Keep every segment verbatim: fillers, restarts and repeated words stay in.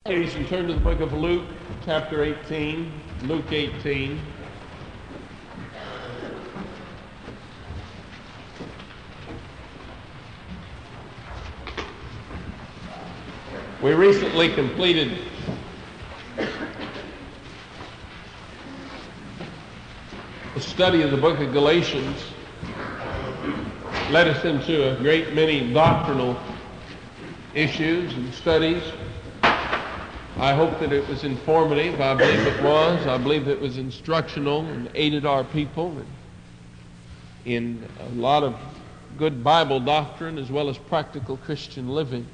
Ladies, and turn to the book of Luke, chapter eighteen. Luke eighteen. We recently completed the study of the book of Galatians. Led us into a great many doctrinal issues and studies. I hope that it was informative. I believe it was. I believe it was instructional and aided our people in a lot of good Bible doctrine as well as practical Christian living.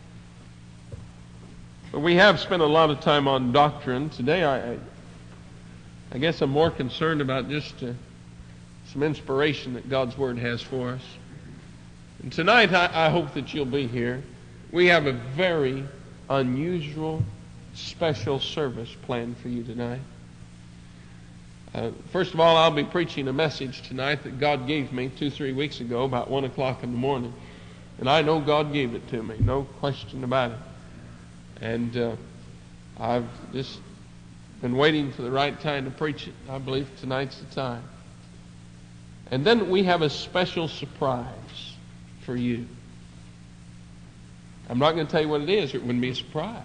But we have spent a lot of time on doctrine. Today I, I, I guess I'm more concerned about just uh, some inspiration that God's Word has for us. And tonight I, I hope that you'll be here. We have a very unusual special service planned for you tonight. Uh, first of all, I'll be preaching a message tonight that God gave me two, three weeks ago about one o'clock in the morning. And I know God gave it to me, no question about it. And uh, I've just been waiting for the right time to preach it. I believe tonight's the time. And then we have a special surprise for you. I'm not going to tell you what it is, or it wouldn't be a surprise.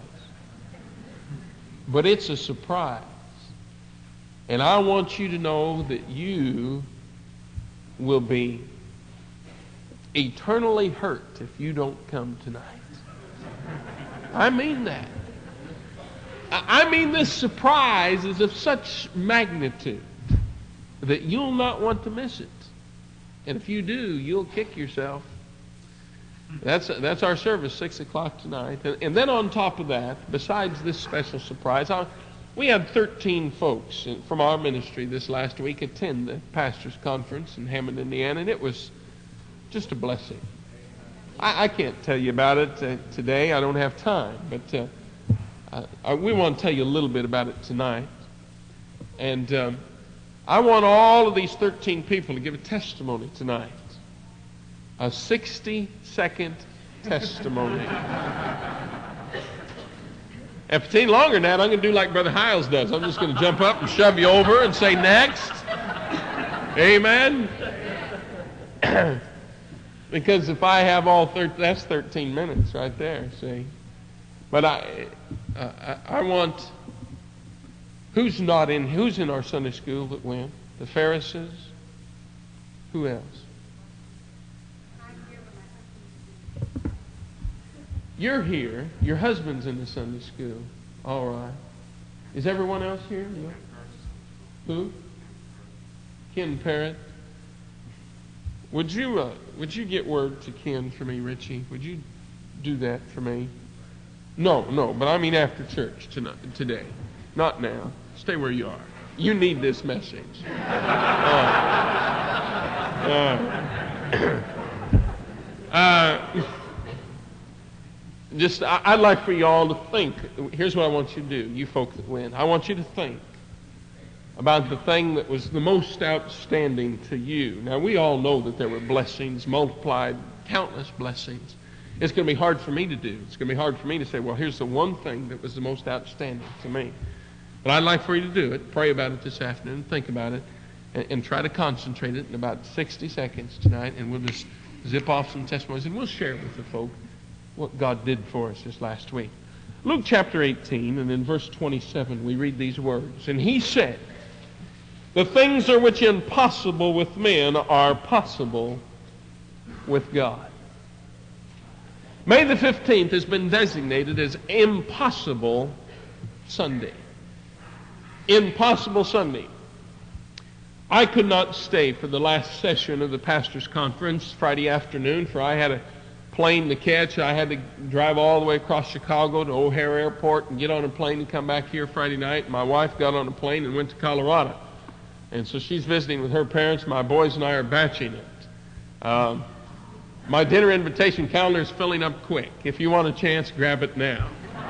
But it's a surprise. And I want you to know that you will be eternally hurt if you don't come tonight. I mean that. I mean this surprise is of such magnitude that you'll not want to miss it. And if you do, you'll kick yourself. That's that's our service, six o'clock tonight. And, and then on top of that, besides this special surprise, I, we had thirteen folks in, from our ministry this last week attend the Pastors' Conference in Hammond, Indiana, and it was just a blessing. I, I can't tell you about it uh, today. I don't have time. But uh, I, I, we want to tell you a little bit about it tonight. And um, I want all of these thirteen people to give a testimony tonight. A sixty-second testimony. If it's any longer than that, I'm going to do like Brother Hiles does. I'm just going to jump up and shove you over and say, next. Amen? Because if I have all thirteen, that's thirteen minutes right there, see? But I, uh, I, I want, who's not in, who's in our Sunday school that went? The Pharisees? Who else? You're here. Your husband's in the Sunday school. All right. Is everyone else here? Yeah. Who? Ken Parrott. Would you uh, would you get word to Ken for me, Richie? Would you do that for me? No, no. But I mean after church tonight, today, not now. Stay where you are. You need this message. Uh, uh, uh, Just, I'd like for you all to think. Here's what I want you to do, you folk that win. I want you to think about the thing that was the most outstanding to you. Now, we all know that there were blessings, multiplied, countless blessings. It's going to be hard for me to do. It's going to be hard for me to say, well, here's the one thing that was the most outstanding to me. But I'd like for you to do it. Pray about it this afternoon. Think about it. And, and try to concentrate it in about sixty seconds tonight. And we'll just zip off some testimonies. And we'll share it with the folk what God did for us this last week. Luke chapter eighteen, and in verse twenty-seven, we read these words. And he said, the things are which impossible with men are possible with God. May the fifteenth has been designated as Impossible Sunday. Impossible Sunday. I could not stay for the last session of the Pastors' Conference Friday afternoon, for I had a plane to catch. I had to drive all the way across Chicago to O'Hare Airport and get on a plane and come back here Friday night. My wife got on a plane and went to Colorado. And so she's visiting with her parents. My boys and I are batching it. Um, my dinner invitation calendar is filling up quick. If you want a chance, grab it now.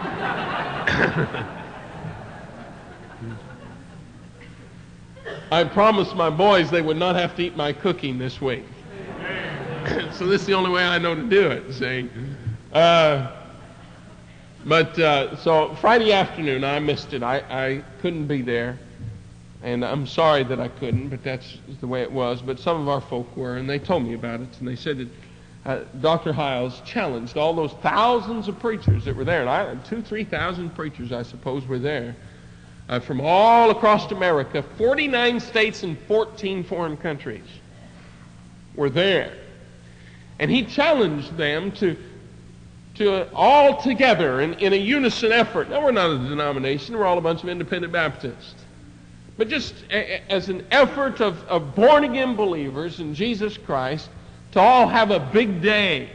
I promised my boys they would not have to eat my cooking this week. So this is the only way I know to do it, see. Uh, But uh, so Friday afternoon, I missed it. I, I couldn't be there. And I'm sorry that I couldn't, but that's the way it was. But some of our folk were, and they told me about it. And they said that uh, Doctor Hiles challenged all those thousands of preachers that were there. And I, two, three thousand preachers, I suppose, were there. Uh, from all across America, forty-nine states and fourteen foreign countries were there. And he challenged them to, to uh, all together in, in a unison effort. Now, we're not a denomination. We're all a bunch of independent Baptists. But just a, as an effort of, of born-again believers in Jesus Christ to all have a big day.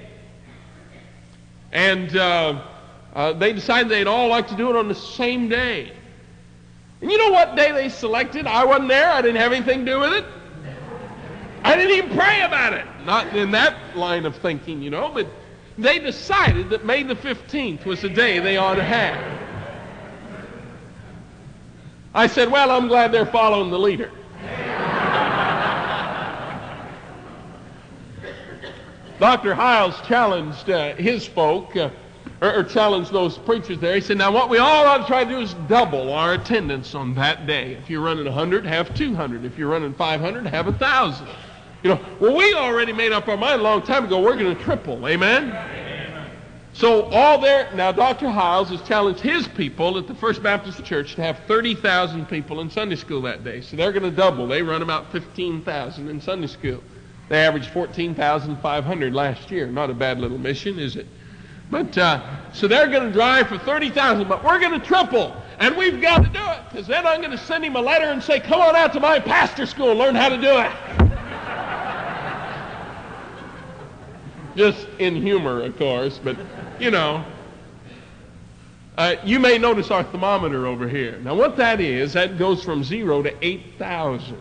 And uh, uh, they decided they'd all like to do it on the same day. And you know what day they selected? I wasn't there. I didn't have anything to do with it. I didn't even pray about it. Not in that line of thinking, you know, but they decided that May the fifteenth was the day they ought to have. I said, well, I'm glad they're following the leader. Doctor Hiles challenged uh, his folk, uh, or, or challenged those preachers there. He said, now what we all ought to try to do is double our attendance on that day. If you're running one hundred, have two hundred. If you're running five hundred, have one thousand. You know, well, we already made up our mind a long time ago. We're going to triple. Amen? Amen. So all there, now Doctor Hiles has challenged his people at the First Baptist Church to have thirty thousand people in Sunday school that day. So they're going to double. They run about fifteen thousand in Sunday school. They averaged fourteen thousand five hundred last year. Not a bad little mission, is it? But, uh, so they're going to drive for thirty thousand, but we're going to triple. And we've got to do it, because then I'm going to send him a letter and say, come on out to my pastor school and learn how to do it. Just in humor, of course, but, you know. Uh, you may notice our thermometer over here. Now, what that is, that goes from zero to eight thousand.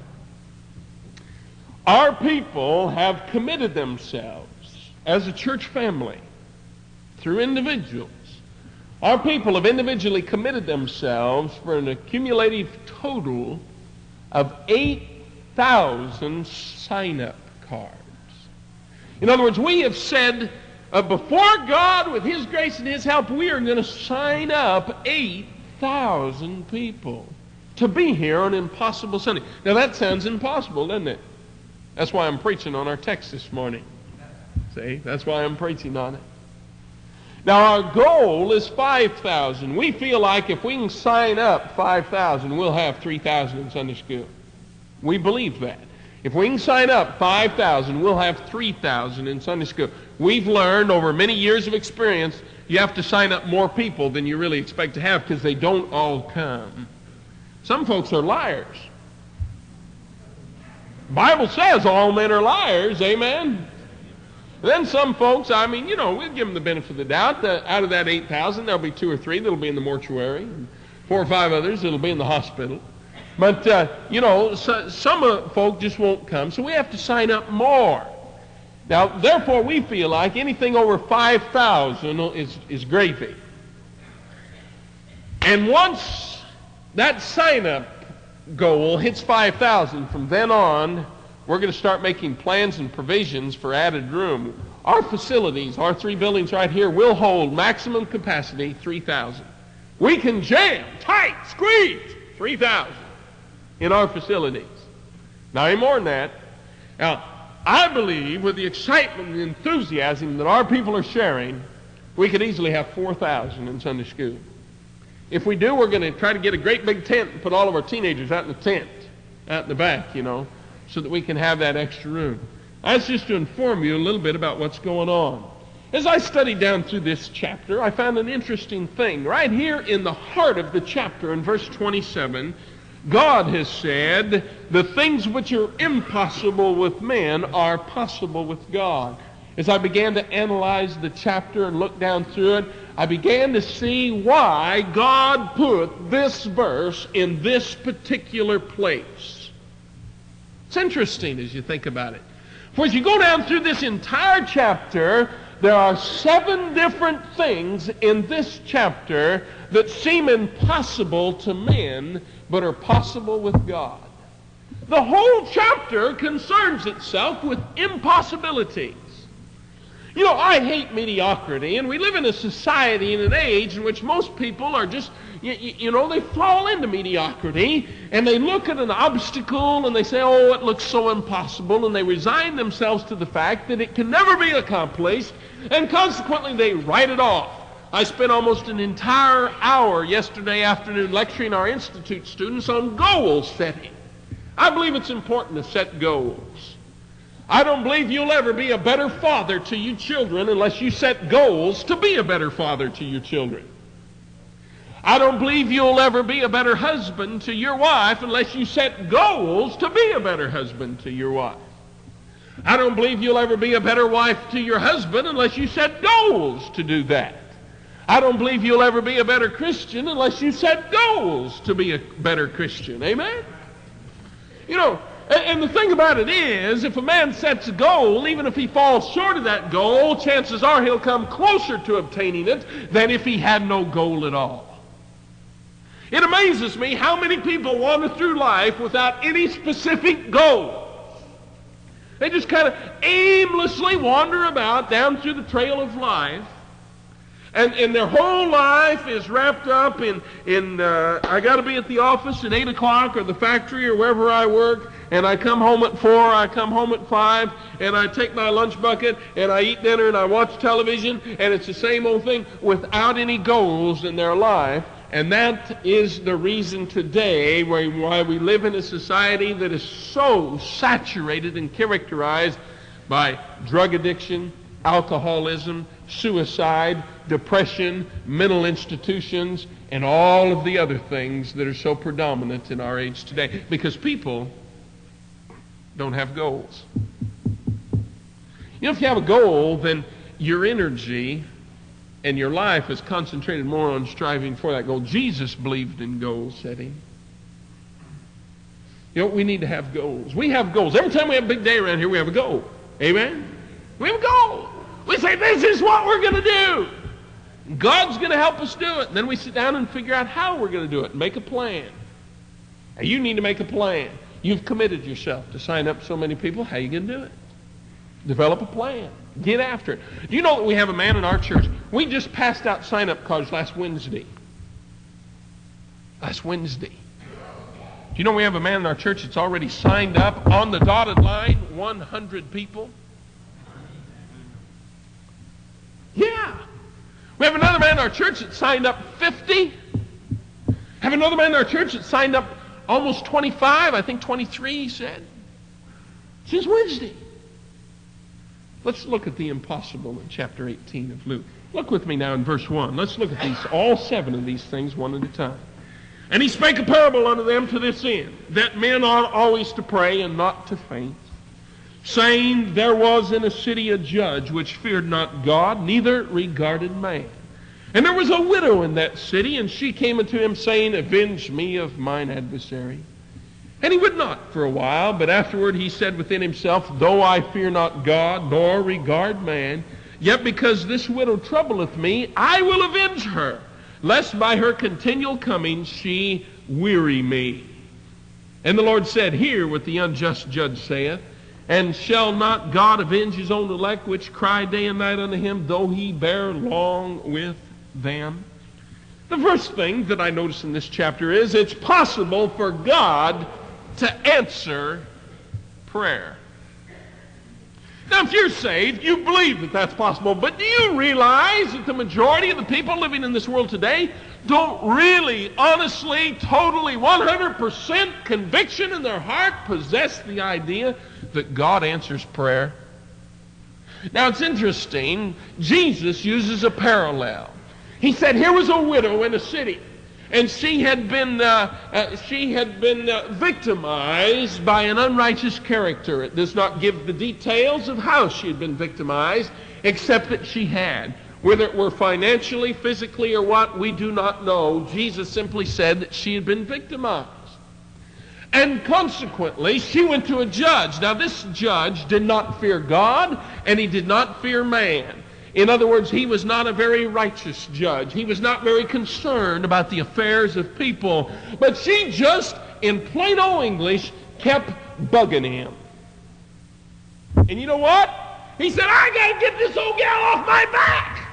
Our people have committed themselves as a church family through individuals. Our people have individually committed themselves for an accumulative total of eight thousand sign-up cards. In other words, we have said, uh, before God, with His grace and His help, we are going to sign up eight thousand people to be here on Impossible Sunday. Now that sounds impossible, doesn't it? That's why I'm preaching on our text this morning. See, that's why I'm preaching on it. Now our goal is five thousand. We feel like if we can sign up five thousand, we'll have three thousand in Sunday school. We believe that. If we can sign up five thousand, we'll have three thousand in Sunday school. We've learned over many years of experience, you have to sign up more people than you really expect to have because they don't all come. Some folks are liars. The Bible says all men are liars, amen? Then some folks, I mean, you know, we'll give them the benefit of the doubt. That out of that eight thousand, there'll be two or three that'll be in the mortuary, and four or five others that'll be in the hospital. But, uh, you know, so, some uh, folk just won't come, so we have to sign up more. Now, therefore, we feel like anything over five thousand is, is gravy. And once that sign-up goal hits five thousand, from then on, we're going to start making plans and provisions for added room. Our facilities, our three buildings right here, will hold maximum capacity three thousand. We can jam, tight, squeeze, three thousand in our facilities. Now, any more than that. Now, I believe with the excitement and enthusiasm that our people are sharing, we could easily have four thousand in Sunday school. If we do, we're going to try to get a great big tent and put all of our teenagers out in the tent, out in the back, you know, so that we can have that extra room. That's just to inform you a little bit about what's going on. As I studied down through this chapter, I found an interesting thing. Right here in the heart of the chapter, in verse twenty-seven, God has said, the things which are impossible with men are possible with God. As I began to analyze the chapter and look down through it, I began to see why God put this verse in this particular place. It's interesting as you think about it. For as you go down through this entire chapter, there are seven different things in this chapter that seem impossible to men, but are possible with God. The whole chapter concerns itself with impossibilities. You know, I hate mediocrity, and we live in a society in an age in which most people are just, you, you know, they fall into mediocrity, and they look at an obstacle, and they say, oh, it looks so impossible, and they resign themselves to the fact that it can never be accomplished, and consequently they write it off. I spent almost an entire hour yesterday afternoon lecturing our Institute students on goal setting. I believe it's important to set goals. I don't believe you'll ever be a better father to your children unless you set goals to be a better father to your children. I don't believe you'll ever be a better husband to your wife unless you set goals to be a better husband to your wife. I don't believe you'll ever be a better wife to your husband unless you set goals to do that. I don't believe you'll ever be a better Christian unless you set goals to be a better Christian. Amen? You know, and the thing about it is, if a man sets a goal, even if he falls short of that goal, chances are he'll come closer to obtaining it than if he had no goal at all. It amazes me how many people wander through life without any specific goal. They just kind of aimlessly wander about down through the trail of life. And, and their whole life is wrapped up in, in uh, I got to be at the office at eight o'clock or the factory or wherever I work, and I come home at four, I come home at five, and I take my lunch bucket, and I eat dinner, and I watch television, and it's the same old thing without any goals in their life. And that is the reason today why we live in a society that is so saturated and characterized by drug addiction, alcoholism, suicide, depression, mental institutions, and all of the other things that are so predominant in our age today. Because people don't have goals. You know, if you have a goal, then your energy and your life is concentrated more on striving for that goal. Jesus believed in goal setting. You know, we need to have goals. We have goals. Every time we have a big day around here, we have a goal. Amen? We have a goal. We say, this is what we're going to do. God's going to help us do it. And then we sit down and figure out how we're going to do it. Make a plan. Now, you need to make a plan. You've committed yourself to sign up so many people. How are you going to do it? Develop a plan. Get after it. Do you know that we have a man in our church? We just passed out sign-up cards last Wednesday. Last Wednesday. Do you know we have a man in our church that's already signed up on the dotted line, one hundred people? Yeah. We have another man in our church that signed up fifty. Have another man in our church that signed up almost twenty-five. I think twenty-three, he said. Since Wednesday. Let's look at the impossible in chapter eighteen of Luke. Look with me now in verse one. Let's look at these, all seven of these things one at a time. And he spake a parable unto them to this end, that men ought always to pray and not to faint, saying, there was in a city a judge which feared not God, neither regarded man. And there was a widow in that city, and she came unto him, saying, avenge me of mine adversary. And he would not for a while, but afterward he said within himself, though I fear not God, nor regard man, yet because this widow troubleth me, I will avenge her, lest by her continual coming she weary me. And the Lord said, hear what the unjust judge saith, and shall not God avenge his own elect, which cry day and night unto him, though he bear long with them? The first thing that I notice in this chapter is it's possible for God to answer prayer. Now, if you're saved, you believe that that's possible, but do you realize that the majority of the people living in this world today don't really, honestly, totally, one hundred percent conviction in their heart possess the idea that God answers prayer? Now, it's interesting. Jesus uses a parallel. He said here was a widow in a city, and she had been uh, uh, she had been uh, victimized by an unrighteous character. It does not give the details of how she had been victimized, except that she had. Whether it were financially, physically, or what, we do not know. Jesus simply said that she had been victimized. And consequently, she went to a judge. Now, this judge did not fear God, and he did not fear man. In other words, he was not a very righteous judge. He was not very concerned about the affairs of people. But she just, in plain old English, kept bugging him. And you know what? He said, I got to get this old gal off my back.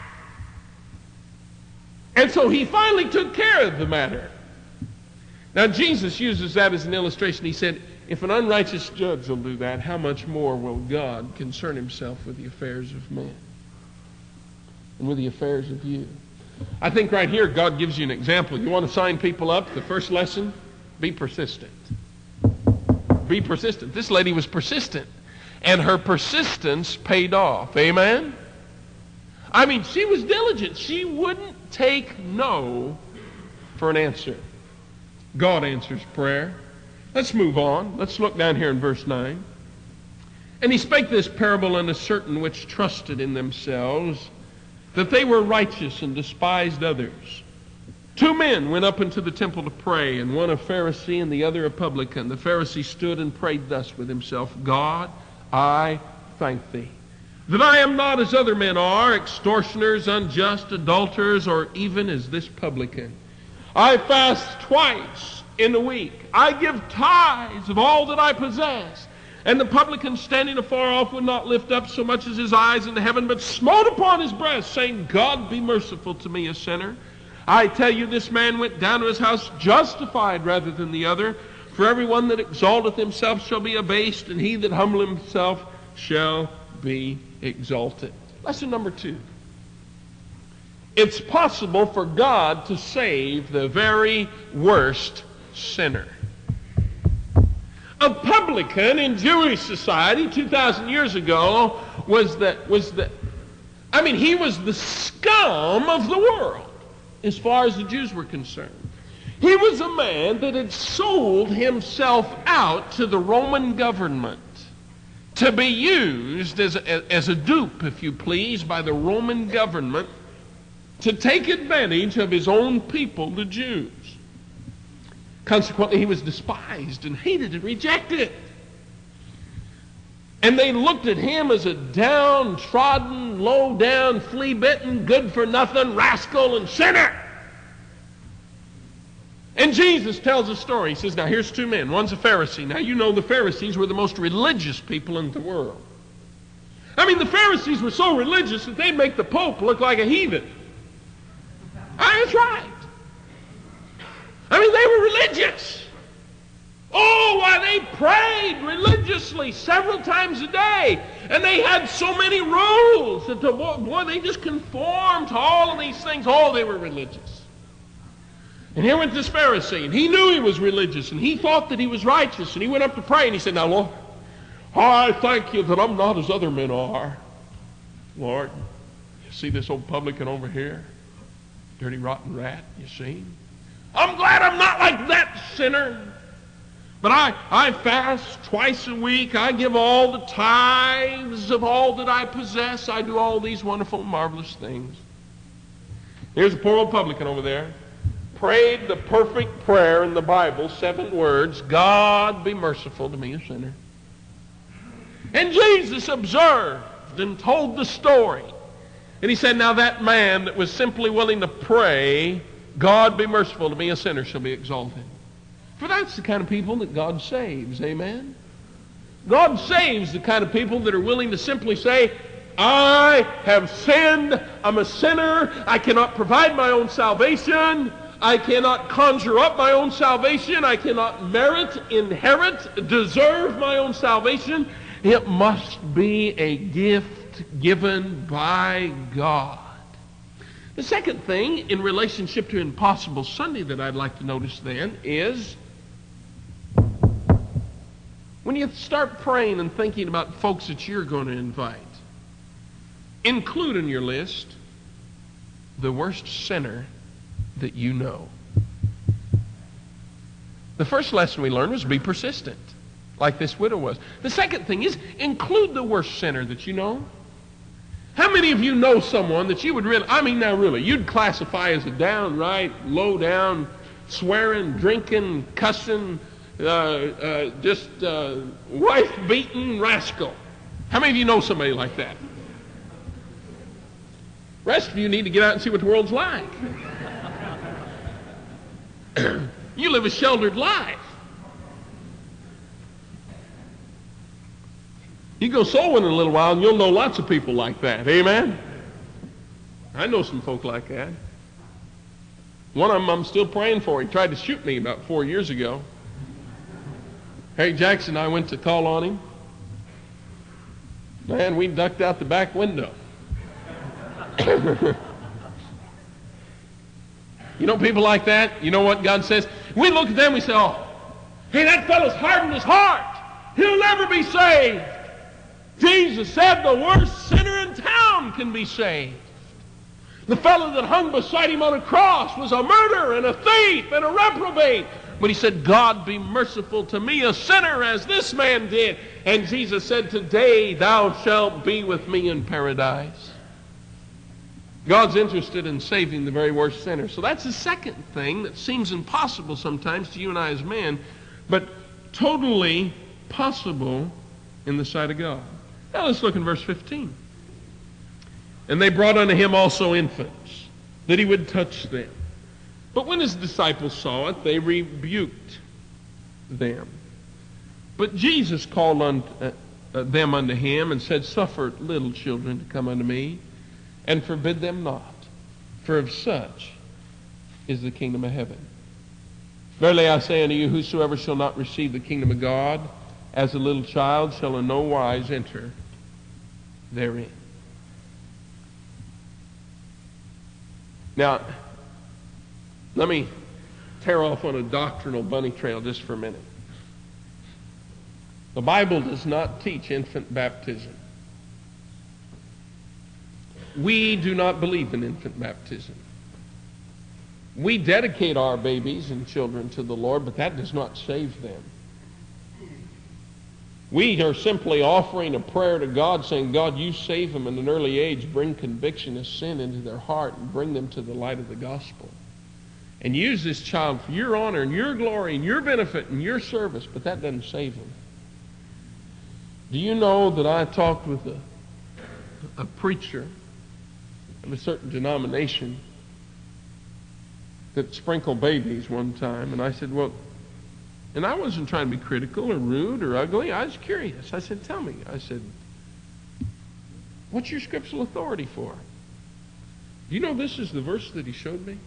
And so he finally took care of the matter. Now, Jesus uses that as an illustration. He said, if an unrighteous judge will do that, how much more will God concern himself with the affairs of men and with the affairs of you? I think right here God gives you an example. You want to sign people up? The first lesson, be persistent. Be persistent. This lady was persistent, and her persistence paid off. Amen? I mean, she was diligent. She wouldn't take no for an answer. God answers prayer. Let's move on. Let's look down here in verse nine. And he spake this parable unto certain which trusted in themselves that they were righteous and despised others. Two men went up into the temple to pray, and one a Pharisee and the other a publican. The Pharisee stood and prayed thus with himself, God, I thank thee, that I am not as other men are, extortioners, unjust, adulterers, or even as this publican. I fast twice in the week. I give tithes of all that I possess. And the publican standing afar off would not lift up so much as his eyes into heaven, but smote upon his breast, saying, God, be merciful to me, a sinner. I tell you, this man went down to his house justified rather than the other. For everyone that exalteth himself shall be abased, and he that humbleth himself shall be exalted. Lesson number two. It's possible for God to save the very worst sinner. A publican in Jewish society two thousand years ago was the, was the, I mean, he was the scum of the world as far as the Jews were concerned. He was a man that had sold himself out to the Roman government to be used as a, as a dupe, if you please, by the Roman government to take advantage of his own people, the Jews. Consequently, he was despised and hated and rejected. And they looked at him as a downtrodden, low-down, flea-bitten, good-for-nothing rascal and sinner. And Jesus tells a story. He says, now here's two men. One's a Pharisee. Now you know the Pharisees were the most religious people in the world. I mean, the Pharisees were so religious that they'd make the Pope look like a heathen. That's right. I mean, they were religious. Oh, why, they prayed religiously several times a day. And they had so many rules that, the, boy, they just conformed to all of these things. Oh, they were religious. And here went this Pharisee, and he knew he was religious, and he thought that he was righteous. And he went up to pray, and he said, now, Lord, I thank you that I'm not as other men are. Lord, you see this old publican over here? Dirty, rotten rat, you see him? I'm glad I'm not like that sinner. But I, I fast twice a week. I give all the tithes of all that I possess. I do all these wonderful, marvelous things. Here's a poor old publican over there. Prayed the perfect prayer in the Bible, seven words, God be merciful to me, a sinner. And Jesus observed and told the story. And he said, now that man that was simply willing to pray, God be merciful to me, a sinner, shall be exalted. For that's the kind of people that God saves, amen? God saves the kind of people that are willing to simply say, I have sinned, I'm a sinner, I cannot provide my own salvation, I cannot conjure up my own salvation, I cannot merit, inherit, deserve my own salvation. It must be a gift given by God. The second thing in relationship to Impossible Sunday that I'd like to notice then is when you start praying and thinking about folks that you're going to invite, include in your list the worst sinner that you know. The first lesson we learned was be persistent, like this widow was. The second thing is include the worst sinner that you know. How many of you know someone that you would really, I mean now really, you'd classify as a downright, low-down, swearing, drinking, cussing, uh, uh, just uh, wife-beating rascal? How many of you know somebody like that? Rest of you need to get out and see what the world's like. You live a sheltered life. You go soul winning a little while, and you'll know lots of people like that. Amen? I know some folk like that. One of them I'm still praying for. He tried to shoot me about four years ago. Harry Jackson and I went to call on him. Man, we ducked out the back window. You know people like that? You know what God says? We look at them and we say, oh, hey, that fellow's hardened his heart. He'll never be saved. Jesus said the worst sinner in town can be saved. The fellow that hung beside him on a cross was a murderer and a thief and a reprobate. But he said, God, be merciful to me, a sinner, as this man did. And Jesus said, today thou shalt be with me in paradise. God's interested in saving the very worst sinner. So that's the second thing that seems impossible sometimes to you and I as men, but totally possible in the sight of God. Now let's look in verse fifteen. And they brought unto him also infants, that he would touch them. But when his disciples saw it, they rebuked them. But Jesus called unto, uh, uh, them unto him and said, suffer little children to come unto me, and forbid them not, for of such is the kingdom of heaven. Verily I say unto you, whosoever shall not receive the kingdom of God as a little child shall in no wise enter therein. Now, let me tear off on a doctrinal bunny trail just for a minute. The Bible does not teach infant baptism. We do not believe in infant baptism. We dedicate our babies and children to the Lord, but that does not save them. We are simply offering a prayer to God saying, God, you save them in an early age, bring conviction of sin into their heart, and bring them to the light of the gospel. And use this child for your honor and your glory and your benefit and your service, but that doesn't save them. Do you know that I talked with a, a preacher of a certain denomination that sprinkled babies one time, and I said, well, and I wasn't trying to be critical or rude or ugly. I was curious. I said, tell me. I said, what's your scriptural authority for? Do you know this is the verse that he showed me?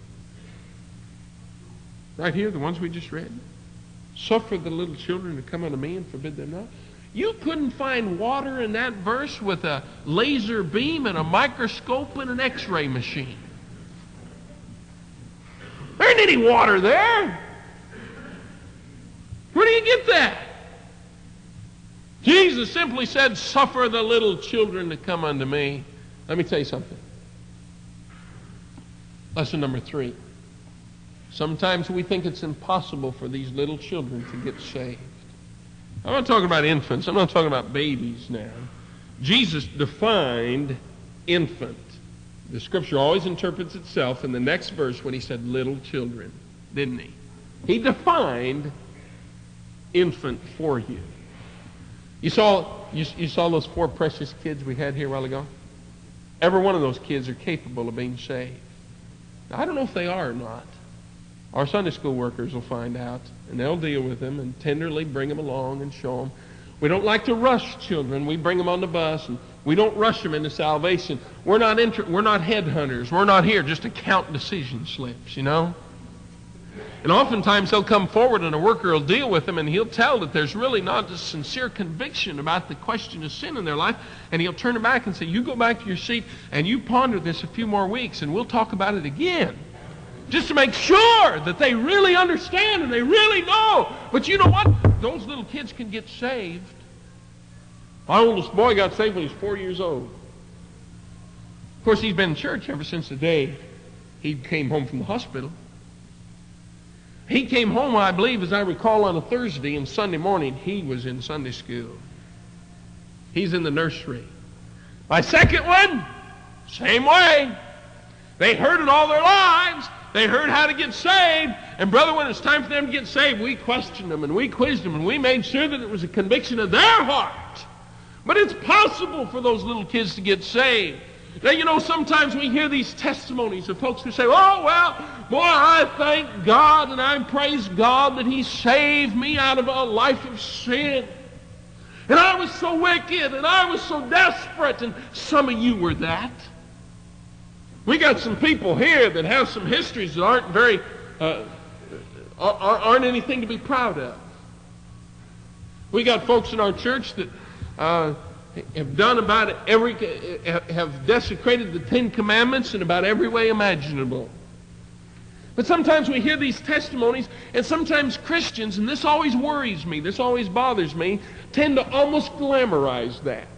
Right here, the ones we just read. Suffer the little children to come unto me and forbid them not. You couldn't find water in that verse with a laser beam and a microscope and an x-ray machine. There ain't any water there. Where do you get that? Jesus simply said, suffer the little children to come unto me. Let me tell you something. Lesson number three. Sometimes we think it's impossible for these little children to get saved. I'm not talking about infants. I'm not talking about babies now. Jesus defined infant. The scripture always interprets itself in the next verse when he said little children, didn't he? He defined infant for you. You saw, you, you saw those four precious kids we had here a while ago? Every one of those kids are capable of being saved. Now, I don't know if they are or not. Our Sunday school workers will find out, and they'll deal with them and tenderly bring them along and show them. We don't like to rush children. We bring them on the bus, and we don't rush them into salvation. We're not inter- we're not headhunters. We're not here just to count decision slips, you know? And oftentimes they'll come forward and a worker will deal with them, and he'll tell that there's really not a sincere conviction about the question of sin in their life, and he'll turn it back and say, you go back to your seat and you ponder this a few more weeks and we'll talk about it again. Just to make sure that they really understand and they really know. But you know what? Those little kids can get saved. My oldest boy got saved when he was four years old. Of course, he's been in church ever since the day he came home from the hospital. He came home, I believe, as I recall, on a Thursday, and Sunday morning he was in Sunday school. He's in the nursery. My second one, same way. They heard it all their lives. They heard how to get saved. And brother, when it's time for them to get saved, we questioned them and we quizzed them and we made sure that it was a conviction of their heart. But it's possible for those little kids to get saved. Now, you know, sometimes we hear these testimonies of folks who say, oh, well, boy, I thank God and I praise God that He saved me out of a life of sin. And I was so wicked, and I was so desperate, and some of you were that. We got some people here that have some histories that aren't very, uh, aren't anything to be proud of. We got folks in our church that uh, have done about every, have desecrated the Ten Commandments in about every way imaginable. But sometimes we hear these testimonies, and sometimes Christians, and this always worries me, this always bothers me, tend to almost glamorize that.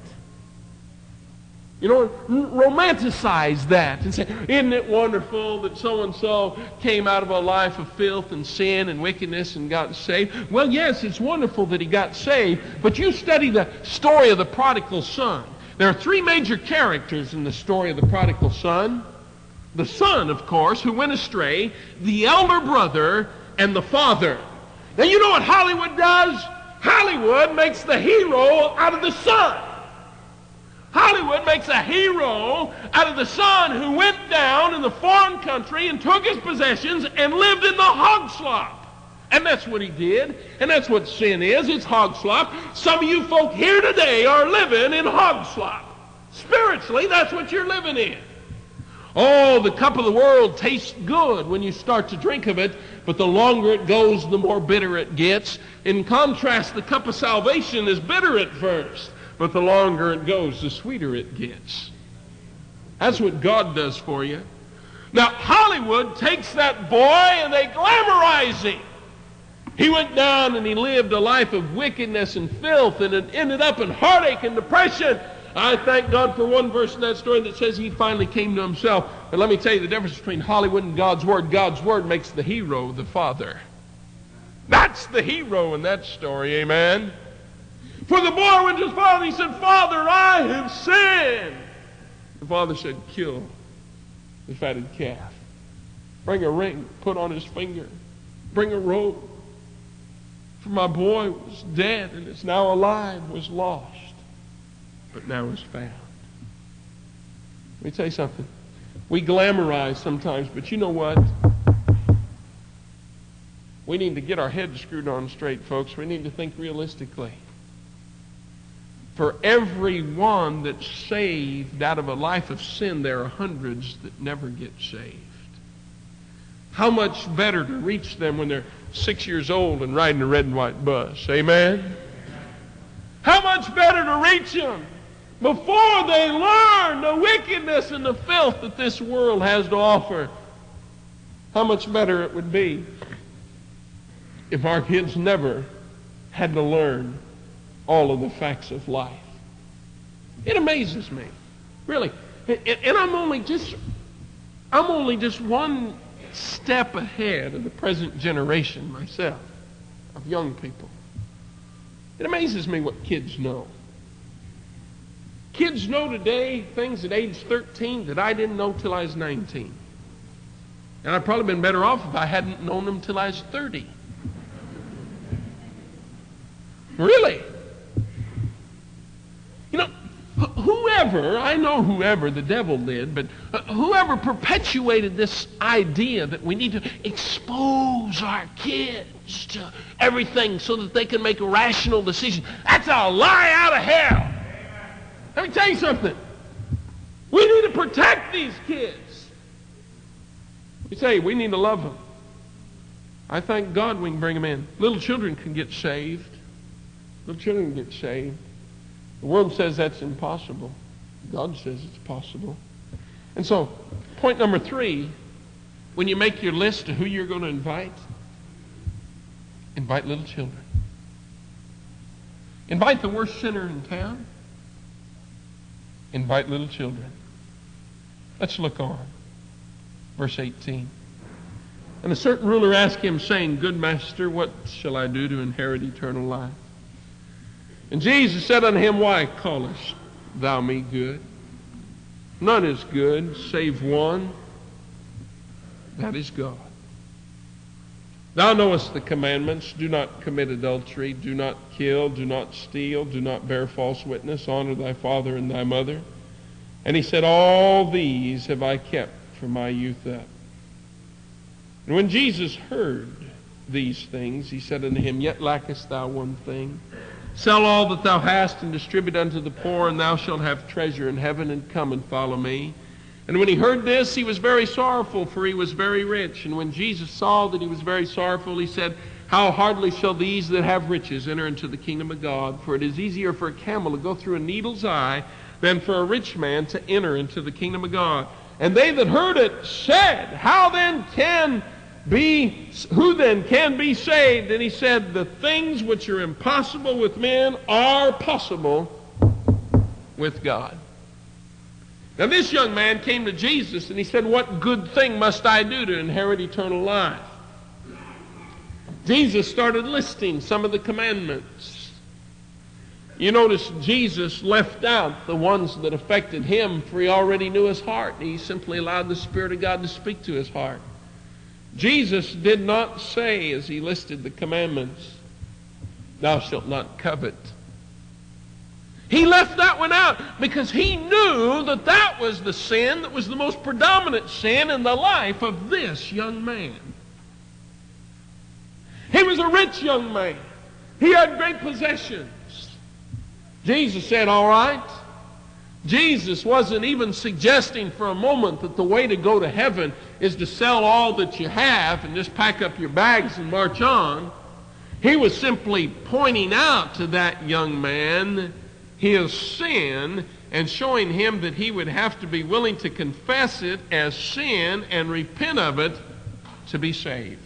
You know, romanticize that and say, isn't it wonderful that so-and-so came out of a life of filth and sin and wickedness and got saved? Well, yes, it's wonderful that he got saved, but you study the story of the prodigal son. There are three major characters in the story of the prodigal son. The son, of course, who went astray, the elder brother, and the father. Now, you know what Hollywood does? Hollywood makes the hero out of the son. Hollywood makes a hero out of the son who went down in the foreign country and took his possessions and lived in the hog slop. And that's what he did. And that's what sin is. It's hog slop. Some of you folk here today are living in hog slop. Spiritually, that's what you're living in. Oh, the cup of the world tastes good when you start to drink of it, but the longer it goes, the more bitter it gets. In contrast, the cup of salvation is bitter at first, but the longer it goes, the sweeter it gets. That's what God does for you. Now, Hollywood takes that boy and they glamorize him. He went down and he lived a life of wickedness and filth, and it ended up in heartache and depression. I thank God for one verse in that story that says he finally came to himself. And let me tell you the difference between Hollywood and God's Word. God's Word makes the hero the father. That's the hero in that story, amen? For the boy went to his father, he said, Father, I have sinned. The father said, kill the fatted calf. Bring a ring, put on his finger. Bring a robe. For my boy was dead and is now alive, was lost, but now is found. Let me tell you something. We glamorize sometimes, but you know what? We need to get our heads screwed on straight, folks. We need to think realistically. For every one that's saved out of a life of sin, there are hundreds that never get saved. How much better to reach them when they're six years old and riding a red and white bus. Amen? How much better to reach them before they learn the wickedness and the filth that this world has to offer. How much better it would be if our kids never had to learn all of the facts of life. It amazes me, really. And I'm only just, I'm only just one step ahead of the present generation myself, of young people. It amazes me what kids know. Kids know today things at age thirteen that I didn't know till I was nineteen. And I'd probably been better off if I hadn't known them till I was thirty. Really? You know, whoever, I know whoever the devil did, but whoever perpetuated this idea that we need to expose our kids to everything so that they can make a rational decision, that's a lie out of hell. Let me tell you something. We need to protect these kids. We say we need to love them. I thank God we can bring them in. Little children can get saved. Little children can get saved. The world says that's impossible. God says it's possible. And so, point number three, when you make your list of who you're going to invite, invite little children. Invite the worst sinner in town. Invite little children. Let's look on. Verse eighteen. And a certain ruler asked him, saying, Good master, what shall I do to inherit eternal life? And Jesus said unto him, Why callest thou me good? None is good, save one, that is God. Thou knowest the commandments, do not commit adultery, do not kill, do not steal, do not bear false witness, honor thy father and thy mother. And he said, All these have I kept from my youth up. And when Jesus heard these things, he said unto him, Yet lackest thou one thing. Sell all that thou hast and distribute unto the poor, and thou shalt have treasure in heaven, and come and follow me. And when he heard this, he was very sorrowful, for he was very rich. And when Jesus saw that he was very sorrowful, he said, How hardly shall these that have riches enter into the kingdom of God? For it is easier for a camel to go through a needle's eye than for a rich man to enter into the kingdom of God. And they that heard it said, How then can be, who then can be saved? And he said, The things which are impossible with men are possible with God. Now this young man came to Jesus and he said, What good thing must I do to inherit eternal life? Jesus started listing some of the commandments. You notice Jesus left out the ones that affected him, for he already knew his heart. He simply allowed the Spirit of God to speak to his heart. Jesus did not say, as he listed the commandments, Thou shalt not covet. He left that one out because he knew that that was the sin that was the most predominant sin in the life of this young man. He was a rich young man. He had great possessions. Jesus said, all right. Jesus wasn't even suggesting for a moment that the way to go to heaven is to sell all that you have and just pack up your bags and march on. He was simply pointing out to that young man his sin and showing him that he would have to be willing to confess it as sin and repent of it to be saved.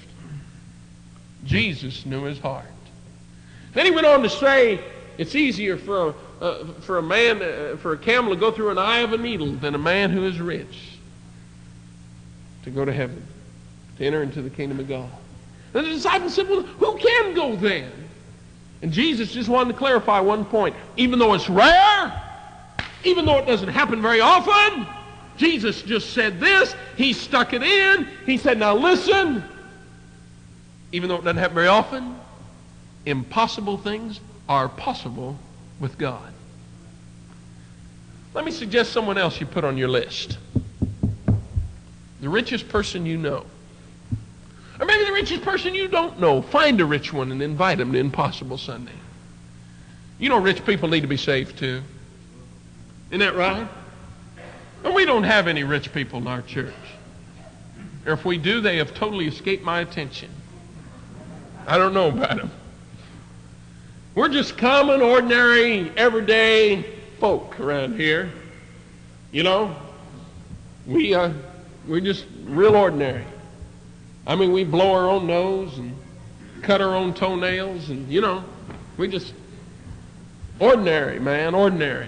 Jesus knew his heart. Then he went on to say, it's easier for a, uh, for a man, uh, for a camel to go through an eye of a needle than a man who is rich to go to heaven, to enter into the kingdom of God. And the disciples said, well, who can go then? And Jesus just wanted to clarify one point. Even though it's rare, even though it doesn't happen very often, Jesus just said this. He stuck it in. He said, now listen, even though it doesn't happen very often, impossible things are possible with God. Let me suggest someone else you put on your list. The richest person you know. Or maybe the richest person you don't know. Find a rich one and invite them to Impossible Sunday. You know rich people need to be saved too. Isn't that right? And we don't have any rich people in our church. Or if we do, they have totally escaped my attention. I don't know about them. We're just common, ordinary, everyday folk around here. You know, we, uh, we're just real ordinary. I mean, we blow our own nose and cut our own toenails and, you know, we just ordinary, man, ordinary.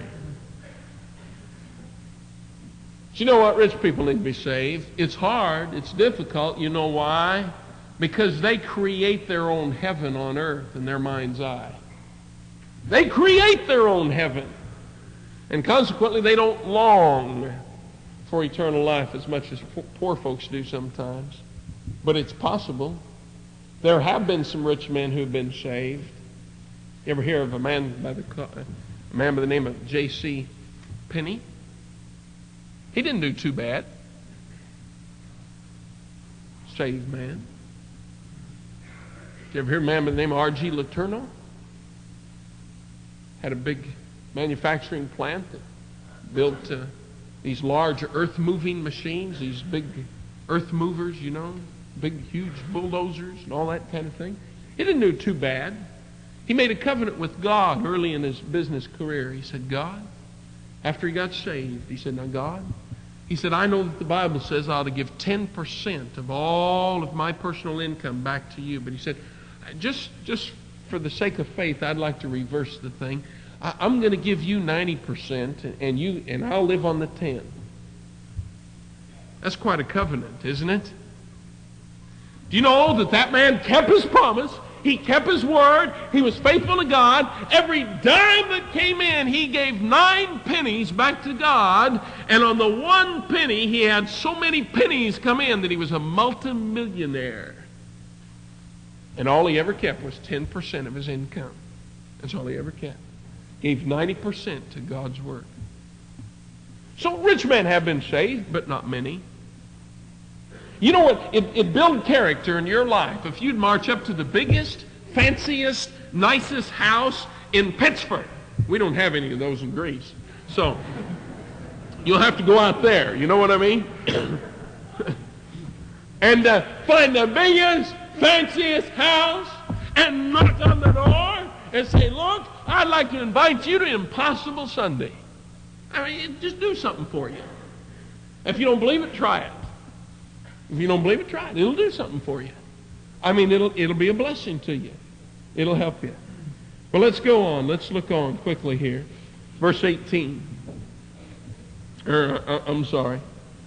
But you know what? Rich people need to be saved. It's hard. It's difficult. You know why? Because they create their own heaven on earth in their mind's eye. They create their own heaven. And consequently, they don't long for eternal life as much as poor folks do sometimes. But it's possible. There have been some rich men who have been saved. You ever hear of a man by the a man by the name of J C Penney? He didn't do too bad. Saved man. You ever hear of a man by the name of R G Letourneau? Had a big manufacturing plant that built uh, these large earth-moving machines, these big earth movers, you know, big, huge bulldozers and all that kind of thing. He didn't do too bad. He made a covenant with God early in his business career. He said, God, after he got saved, he said, now God, he said, I know that the Bible says I ought to give ten percent of all of my personal income back to you. But he said, just, just for the sake of faith, I'd like to reverse the thing. I, I'm going to give you ninety percent and you, and I'll live on the ten. That's quite a covenant, isn't it? Do you know that that man kept his promise? He kept his word. He was faithful to God. Every dime that came in, he gave nine pennies back to God. And on the one penny, he had so many pennies come in that he was a multimillionaire. And all he ever kept was ten percent of his income. That's all he ever kept. Gave ninety percent to God's word. So rich men have been saved, but not many. You know what? It, it builds character in your life. If you'd march up to the biggest, fanciest, nicest house in Pittsburgh. We don't have any of those in Greece. So you'll have to go out there. You know what I mean? and uh, find the biggest, fanciest house and knock on the door and say, look, I'd like to invite you to Impossible Sunday. I mean, just do something for you. If you don't believe it, try it. If you don't believe it, try it. It'll do something for you. I mean, it'll, it'll be a blessing to you. It'll help you. Well, let's go on. Let's look on quickly here. Verse eighteen. Er, uh, I'm sorry.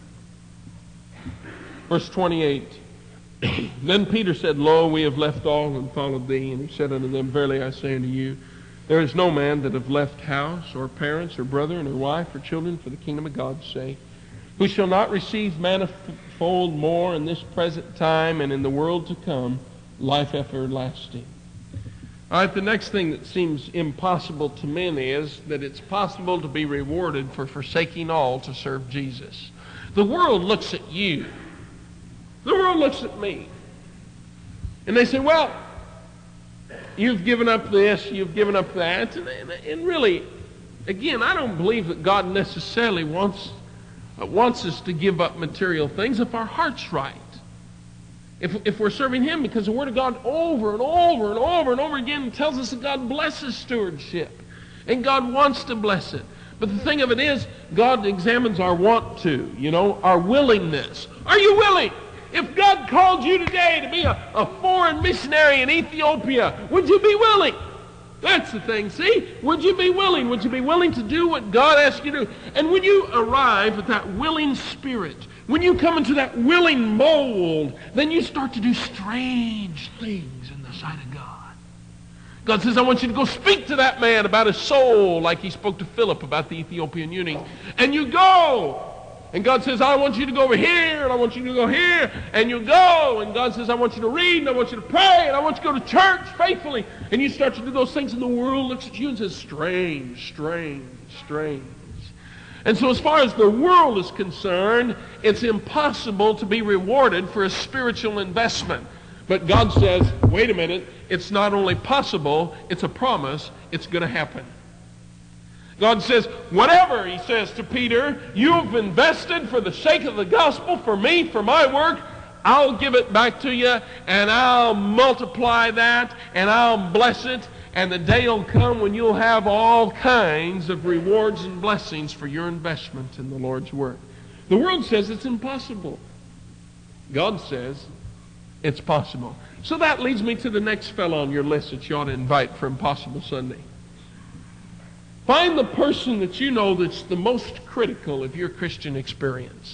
Verse twenty-eight. Then Peter said, Lo, we have left all and followed thee. And he said unto them, Verily I say unto you, there is no man that have left house, or parents, or brother, or wife, or children, for the kingdom of God's sake, who shall not receive manifold more in this present time and in the world to come, life everlasting. All right, the next thing that seems impossible to men is that it's possible to be rewarded for forsaking all to serve Jesus. The world looks at you. The world looks at me. And they say, well, you've given up this, you've given up that. And, and really, again, I don't believe that God necessarily wants, uh, wants us to give up material things if our heart's right. If, if we're serving Him, because the Word of God over and over and over and over again tells us that God blesses stewardship. And God wants to bless it. But the thing of it is, God examines our want to, you know, our willingness. Are you willing? If God called you today to be a, a foreign missionary in Ethiopia, would you be willing? That's the thing, see? Would you be willing? Would you be willing to do what God asked you to do? And when you arrive at that willing spirit, when you come into that willing mold, then you start to do strange things in the sight of God. God says, I want you to go speak to that man about his soul, like He spoke to Philip about the Ethiopian eunuch. And you go. And God says, I want you to go over here, and I want you to go here, and you go. And God says, I want you to read, and I want you to pray, and I want you to go to church faithfully. And you start to do those things, and the world looks at you and says, strange, strange, strange. And so as far as the world is concerned, it's impossible to be rewarded for a spiritual investment. But God says, wait a minute, it's not only possible, it's a promise, it's going to happen. God says, whatever, He says to Peter, you've invested for the sake of the gospel, for me, for my work, I'll give it back to you, and I'll multiply that, and I'll bless it, and the day will come when you'll have all kinds of rewards and blessings for your investment in the Lord's work. The world says it's impossible. God says it's possible. So that leads me to the next fellow on your list that you ought to invite for Impossible Sunday. Find the person that you know that's the most critical of your Christian experience.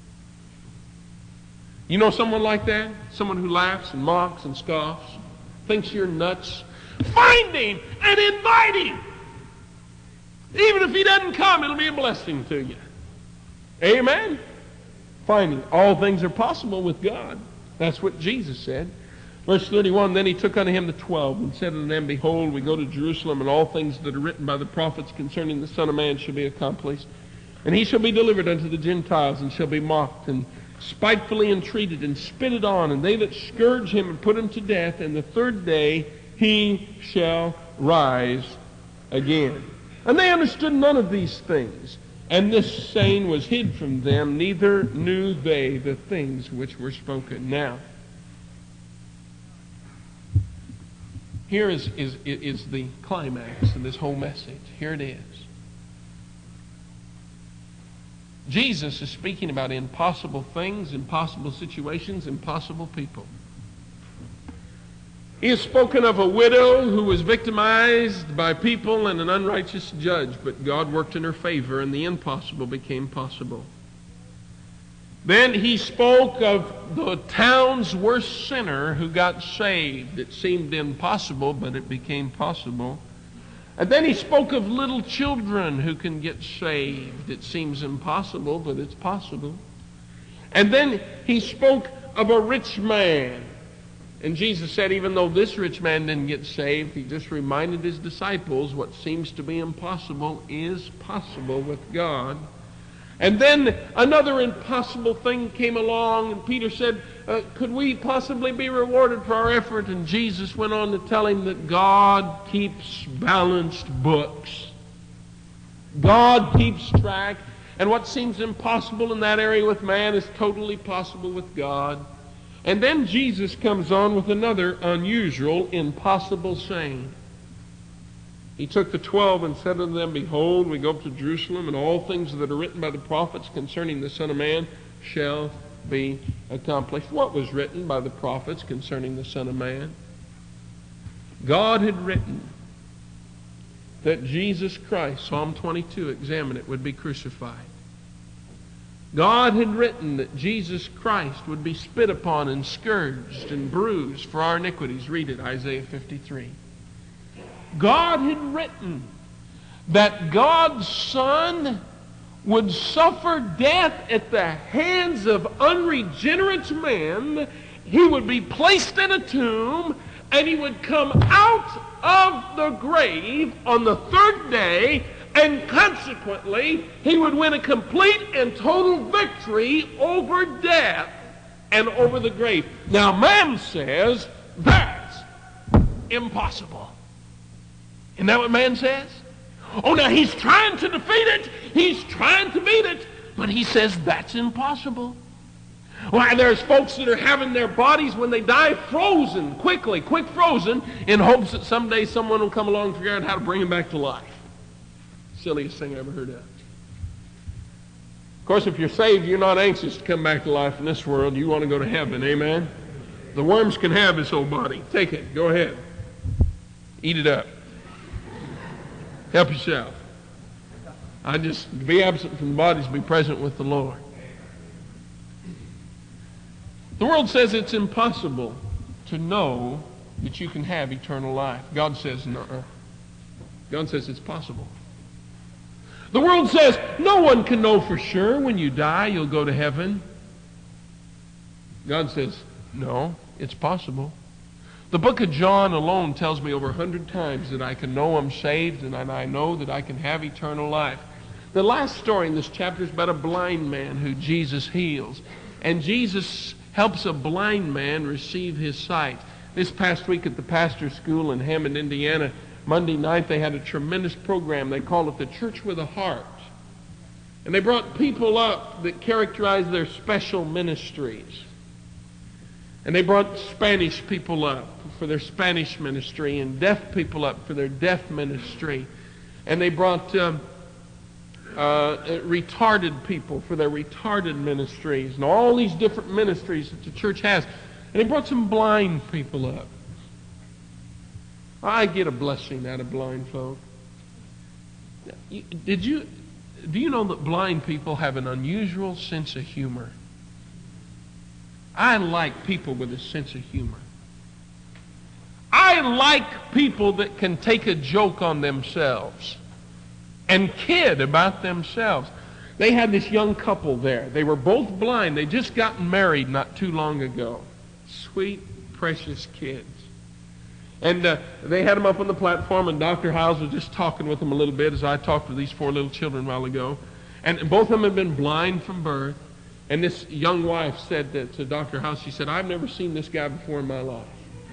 You know someone like that? Someone who laughs and mocks and scoffs, thinks you're nuts. Find him and invite him. Even if he doesn't come, it'll be a blessing to you. Amen? Find him. All things are possible with God. That's what Jesus said. Verse thirty-one, then He took unto Him the twelve, and said unto them, Behold, we go to Jerusalem, and all things that are written by the prophets concerning the Son of Man shall be accomplished. And He shall be delivered unto the Gentiles, and shall be mocked, and spitefully entreated, and spitted on, and they that scourge Him and put Him to death, and the third day He shall rise again. And they understood none of these things. And this saying was hid from them, neither knew they the things which were spoken. Now, here is, is, is the climax of this whole message. Here it is. Jesus is speaking about impossible things, impossible situations, impossible people. He has spoken of a widow who was victimized by people and an unrighteous judge, but God worked in her favor, and the impossible became possible. Then He spoke of the town's worst sinner who got saved. It seemed impossible, but it became possible. And then He spoke of little children who can get saved. It seems impossible, but it's possible. And then He spoke of a rich man. And Jesus said, even though this rich man didn't get saved, He just reminded His disciples what seems to be impossible is possible with God. And then another impossible thing came along, and Peter said, uh, could we possibly be rewarded for our effort? And Jesus went on to tell him that God keeps balanced books. God keeps track. And what seems impossible in that area with man is totally possible with God. And then Jesus comes on with another unusual, impossible saying. He took the twelve and said unto them, Behold, we go up to Jerusalem, and all things that are written by the prophets concerning the Son of Man shall be accomplished. What was written by the prophets concerning the Son of Man? God had written that Jesus Christ, Psalm twenty-two, examine it, would be crucified. God had written that Jesus Christ would be spit upon and scourged and bruised for our iniquities. Read it, Isaiah fifty-three. God had written that God's Son would suffer death at the hands of unregenerate men. He would be placed in a tomb, and he would come out of the grave on the third day, and consequently, he would win a complete and total victory over death and over the grave. Now, man says, that's impossible. Isn't that what man says? Oh, now he's trying to defeat it. He's trying to beat it. But he says that's impossible. Why, there's folks that are having their bodies when they die frozen, quickly, quick frozen, in hopes that someday someone will come along and figure out how to bring them back to life. Silliest thing I ever heard of. Of course, if you're saved, you're not anxious to come back to life in this world. You want to go to heaven, amen? The worms can have this old body. Take it. Go ahead. Eat it up. Help yourself. I just be absent from the bodies, be present with the Lord. The world says it's impossible to know that you can have eternal life. God says no. God says it's possible. The world says no one can know for sure when you die you'll go to heaven. God says no, it's possible. The book of John alone tells me over a hundred times that I can know I'm saved and I know that I can have eternal life. The last story in this chapter is about a blind man who Jesus heals. And Jesus helps a blind man receive his sight. This past week at the pastor's school in Hammond, Indiana, Monday night they had a tremendous program. They called it the Church with a Heart. And they brought people up that characterized their special ministries. And they brought Spanish people up for their Spanish ministry and deaf people up for their deaf ministry. And they brought um, uh, retarded people for their retarded ministries and all these different ministries that the church has. And they brought some blind people up. I get a blessing out of blind folk. Did you, do you know that blind people have an unusual sense of humor? I like people with a sense of humor. I like people that can take a joke on themselves and kid about themselves. They had this young couple there. They were both blind. They'd just gotten married not too long ago. Sweet, precious kids. And uh, they had them up on the platform, and Doctor Howes was just talking with them a little bit as I talked with these four little children a while ago. And both of them had been blind from birth. And this young wife said to, to Doctor Howes, she said, I've never seen this guy before in my life.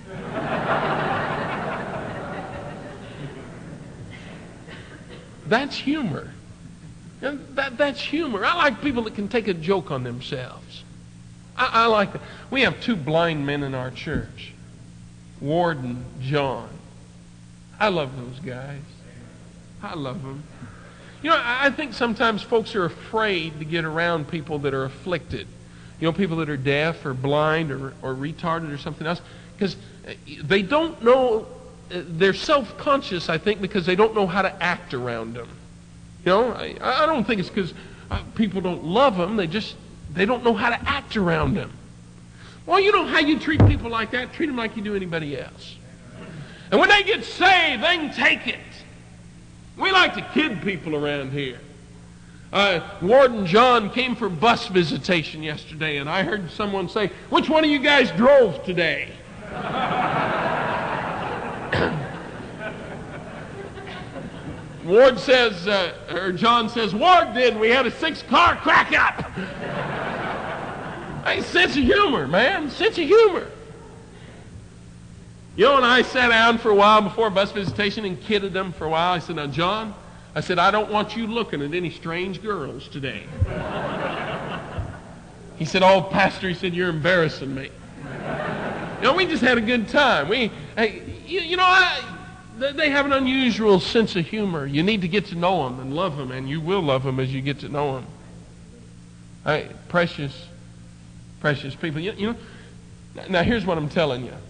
That's humor. And that, that's humor. I like people that can take a joke on themselves. I, I like that. We have two blind men in our church, Ward and John. I love those guys. I love them. You know, I, I think sometimes folks are afraid to get around people that are afflicted. You know, people that are deaf or blind or, or retarded or something else. Because they don't know, they're self-conscious, I think, because they don't know how to act around them. You know, I, I don't think it's because people don't love them. They just, they don't know how to act around them. Well, you know how you treat people like that? Treat them like you do anybody else. And when they get saved, they can take it. We like to kid people around here. Uh, Warden John came for bus visitation yesterday, and I heard someone say, which one of you guys drove today? Ward says, uh, or John says, Ward did. We had a six-car crack-up. Hey, sense of humor, man. Sense of humor. You know, and I sat down for a while before bus visitation and kidded them for a while. I said, now, John, I said, I don't want you looking at any strange girls today. He said, oh, Pastor, he said, you're embarrassing me. You know, we just had a good time. We, hey, you, you know, I, they have an unusual sense of humor. You need to get to know them and love them, and you will love them as you get to know them. Hey, precious, precious people. You, you know, now here's what I'm telling you.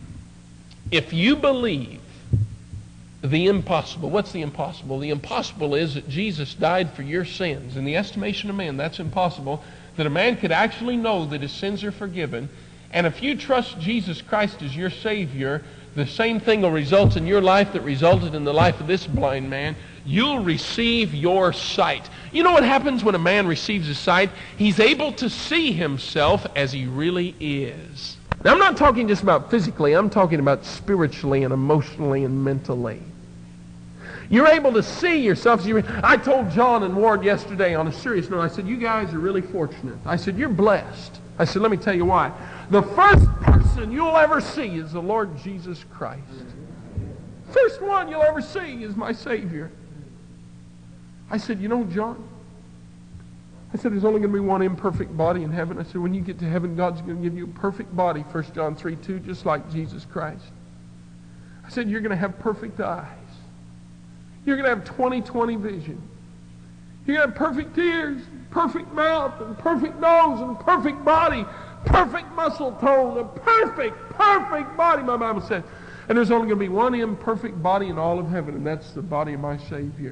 If you believe the impossible, what's the impossible? The impossible is that Jesus died for your sins. In the estimation of man, that's impossible. That a man could actually know that his sins are forgiven. And if you trust Jesus Christ as your Savior, the same thing will result in your life that resulted in the life of this blind man. You'll receive your sight. You know what happens when a man receives his sight? He's able to see himself as he really is. Now, I'm not talking just about physically. I'm talking about spiritually and emotionally and mentally. You're able to see yourself. As you, I told John and Ward yesterday on a serious note, I said, you guys are really fortunate. I said, you're blessed. I said, let me tell you why. The first person you'll ever see is the Lord Jesus Christ. First one you'll ever see is my Savior. I said, you know, John, I said, there's only going to be one imperfect body in heaven. I said, when you get to heaven, God's going to give you a perfect body, First John three two, just like Jesus Christ. I said, you're going to have perfect eyes. You're going to have twenty twenty vision. You're going to have perfect ears, perfect mouth, and perfect nose, and perfect body, perfect muscle tone, a perfect, perfect body, my Bible says. And there's only going to be one imperfect body in all of heaven, and that's the body of my Savior.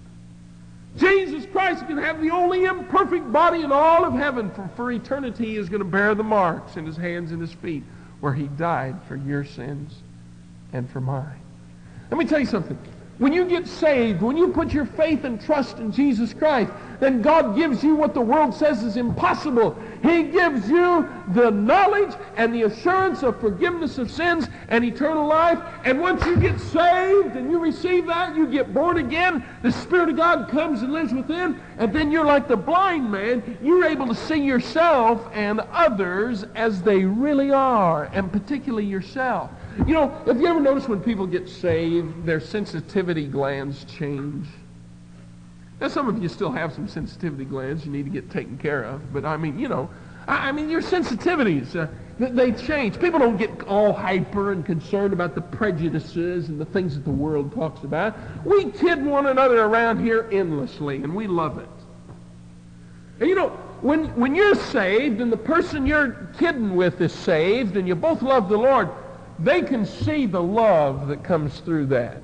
Jesus Christ can have the only imperfect body in all of heaven. For, for eternity, he is going to bear the marks in his hands and his feet where he died for your sins and for mine. Let me tell you something. When you get saved, when you put your faith and trust in Jesus Christ, then God gives you what the world says is impossible. He gives you the knowledge and the assurance of forgiveness of sins and eternal life. And once you get saved and you receive that, you get born again, the Spirit of God comes and lives within, and then you're like the blind man. You're able to see yourself and others as they really are, and particularly yourself. You know, have you ever noticed when people get saved, their sensitivity glands change? Now, some of you still have some sensitivity glands you need to get taken care of. But, I mean, you know, I, I mean, your sensitivities, uh, they change. People don't get all hyper and concerned about the prejudices and the things that the world talks about. We kid one another around here endlessly, and we love it. And, you know, when, when you're saved and the person you're kidding with is saved and you both love the Lord, they can see the love that comes through that.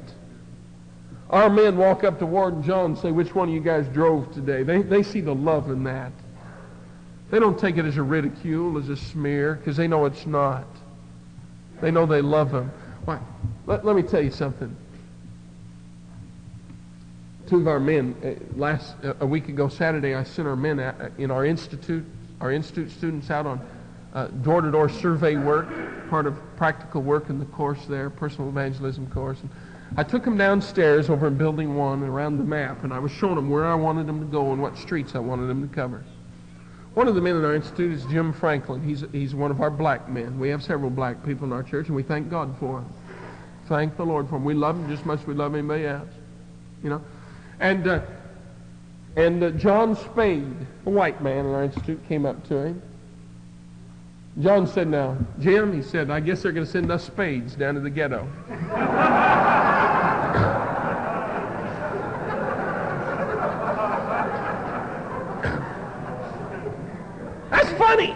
Our men walk up to Ward and John and say, which one of you guys drove today? They, they see the love in that. They don't take it as a ridicule, as a smear, because they know it's not. They know they love him. Why? Let, let me tell you something. Two of our men, uh, last uh, a week ago Saturday, I sent our men out, uh, in our institute, our institute students out on Uh, door-to-door survey work, part of practical work in the course there, personal evangelism course. And I took them downstairs over in Building one around the map, and I was showing them where I wanted them to go and what streets I wanted them to cover. One of the men in our institute is Jim Franklin. He's, he's one of our black men. We have several black people in our church, and we thank God for him. Thank the Lord for him. We love him just as much as we love anybody else. You know? And, uh, and uh, John Spade, a white man in our institute, came up to him. John said, now, Jim, he said, I guess they're going to send us spades down to the ghetto. That's funny.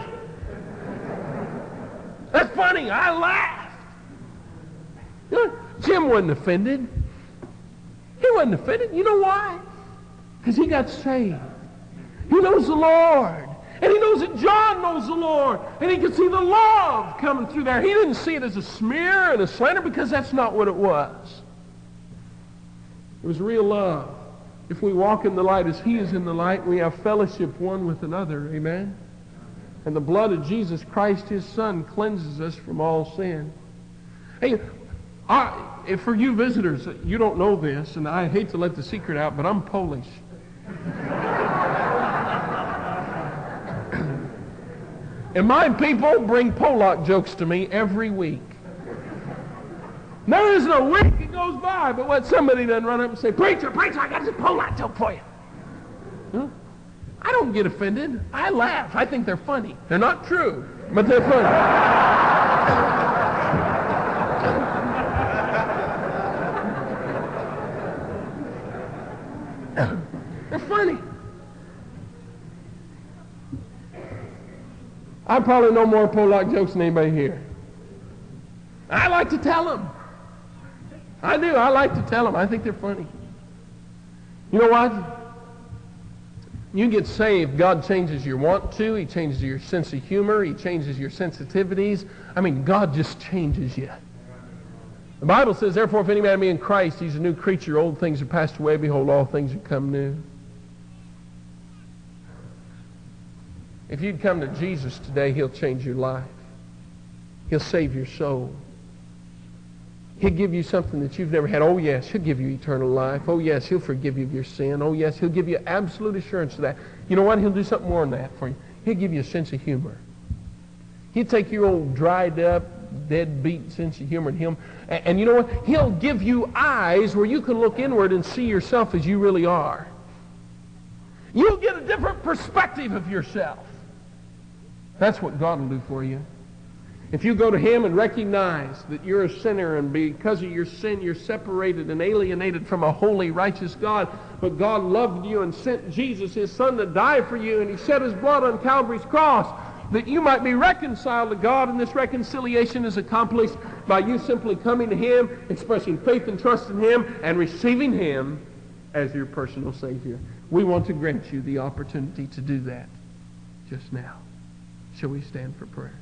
That's funny. I laughed. You know, Jim wasn't offended. He wasn't offended. You know why? Because he got saved. He knows the Lord. And he knows that John knows the Lord. And he can see the love coming through there. He didn't see it as a smear and a slander, because that's not what it was. It was real love. If we walk in the light as he is in the light, we have fellowship one with another. Amen? And the blood of Jesus Christ, his Son, cleanses us from all sin. Hey, I, if for you visitors, you don't know this, and I hate to let the secret out, but I'm Polish. And my people bring Polak jokes to me every week. There is no week that goes by but what somebody doesn't run up and say, "Preacher, preacher, I got this Polak joke for you." Huh? I don't get offended. I laugh. I think they're funny. They're not true, but they're funny. They're funny. I probably know more Polak jokes than anybody here. I like to tell them. I do. I like to tell them. I think they're funny. You know what? You get saved, God changes your want to. He changes your sense of humor. He changes your sensitivities. I mean, God just changes you. The Bible says, "Therefore, if any man be in Christ, he's a new creature. Old things are passed away. Behold, all things have come new." If you'd come to Jesus today, he'll change your life. He'll save your soul. He'll give you something that you've never had. Oh, yes, he'll give you eternal life. Oh, yes, he'll forgive you of your sin. Oh, yes, he'll give you absolute assurance of that. You know what? He'll do something more than that for you. He'll give you a sense of humor. He'll take your old dried up, deadbeat sense of humor and him. And, and you know what? He'll give you eyes where you can look inward and see yourself as you really are. You'll get a different perspective of yourself. That's what God will do for you. If you go to him and recognize that you're a sinner and because of your sin you're separated and alienated from a holy, righteous God, but God loved you and sent Jesus, his son, to die for you, and he shed his blood on Calvary's cross that you might be reconciled to God, and this reconciliation is accomplished by you simply coming to him, expressing faith and trust in him, and receiving him as your personal Savior. We want to grant you the opportunity to do that just now. Shall we stand for prayer?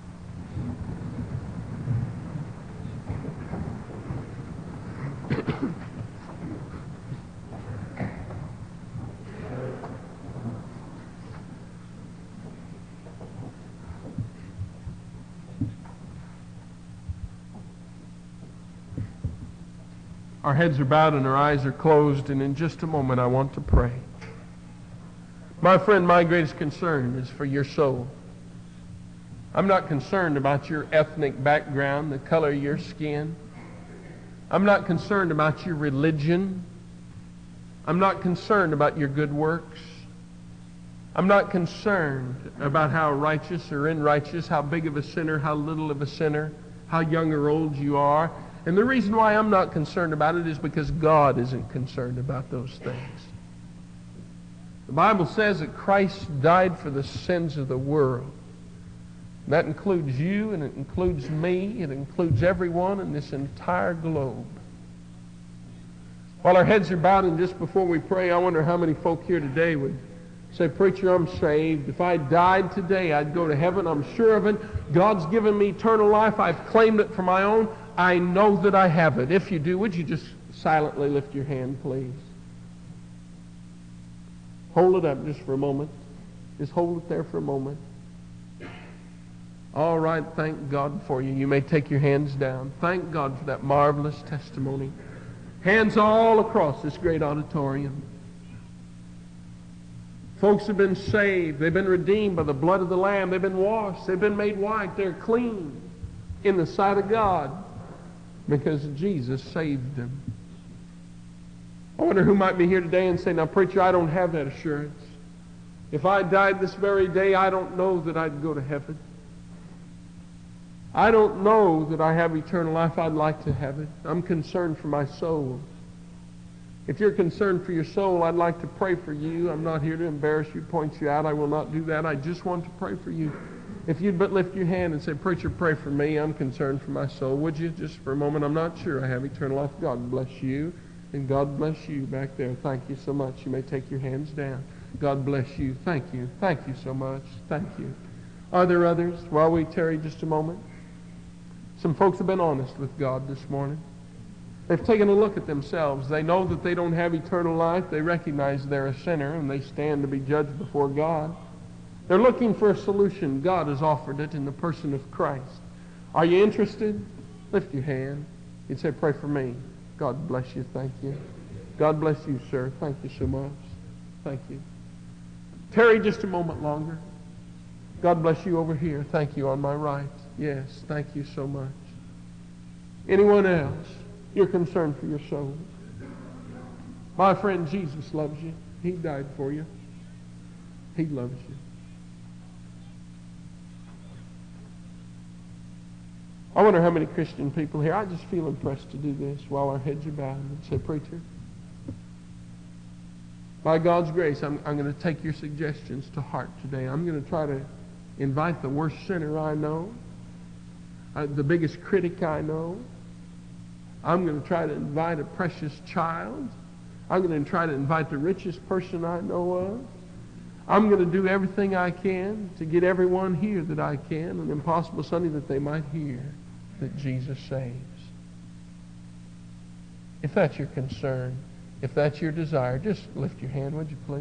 Our heads are bowed and our eyes are closed, and in just a moment I want to pray. My friend, my greatest concern is for your soul. I'm not concerned about your ethnic background, the color of your skin. I'm not concerned about your religion. I'm not concerned about your good works. I'm not concerned about how righteous or unrighteous, how big of a sinner, how little of a sinner, how young or old you are. And the reason why I'm not concerned about it is because God isn't concerned about those things. The Bible says that Christ died for the sins of the world. That includes you, and it includes me, it includes everyone in this entire globe. While our heads are bowed, and just before we pray, I wonder how many folk here today would say, "Preacher, I'm saved. If I died today, I'd go to heaven. I'm sure of it. God's given me eternal life. I've claimed it for my own. I know that I have it." If you do, would you just silently lift your hand, please? Hold it up just for a moment. Just hold it there for a moment. All right, thank God for you. You may take your hands down. Thank God for that marvelous testimony. Hands all across this great auditorium. Folks have been saved. They've been redeemed by the blood of the Lamb. They've been washed. They've been made white. They're clean in the sight of God because Jesus saved them. I wonder who might be here today and say, "Now, preacher, I don't have that assurance. If I died this very day, I don't know that I'd go to heaven. I don't know that I have eternal life. I'd like to have it. I'm concerned for my soul." If you're concerned for your soul, I'd like to pray for you. I'm not here to embarrass you, point you out. I will not do that. I just want to pray for you. If you'd but lift your hand and say, "Preacher, pray for me. I'm concerned for my soul." Would you? Just for a moment. I'm not sure I have eternal life. God bless you. And God bless you back there. Thank you so much. You may take your hands down. God bless you. Thank you. Thank you so much. Thank you. Are there others? While we tarry just a moment. Some folks have been honest with God this morning. They've taken a look at themselves. They know that they don't have eternal life. They recognize they're a sinner and they stand to be judged before God. They're looking for a solution. God has offered it in the person of Christ. Are you interested? Lift your hand. You'd say, pray for me. God bless you. Thank you. God bless you, sir. Thank you so much. Thank you. Tarry just a moment longer. God bless you over here. Thank you on my right. Yes, thank you so much. Anyone else? You're concerned for your soul. My friend, Jesus loves you. He died for you. He loves you. I wonder how many Christian people here, I just feel impressed to do this while our heads are bowed and say, preacher, by God's grace, I'm, I'm going to take your suggestions to heart today. I'm going to try to invite the worst sinner I know, uh, the biggest critic I know. I'm going to try to invite a precious child. I'm going to try to invite the richest person I know of. I'm going to do everything I can to get everyone here that I can, an impossible Sunday that they might hear that Jesus saves. If that's your concern, if that's your desire, just lift your hand, would you please?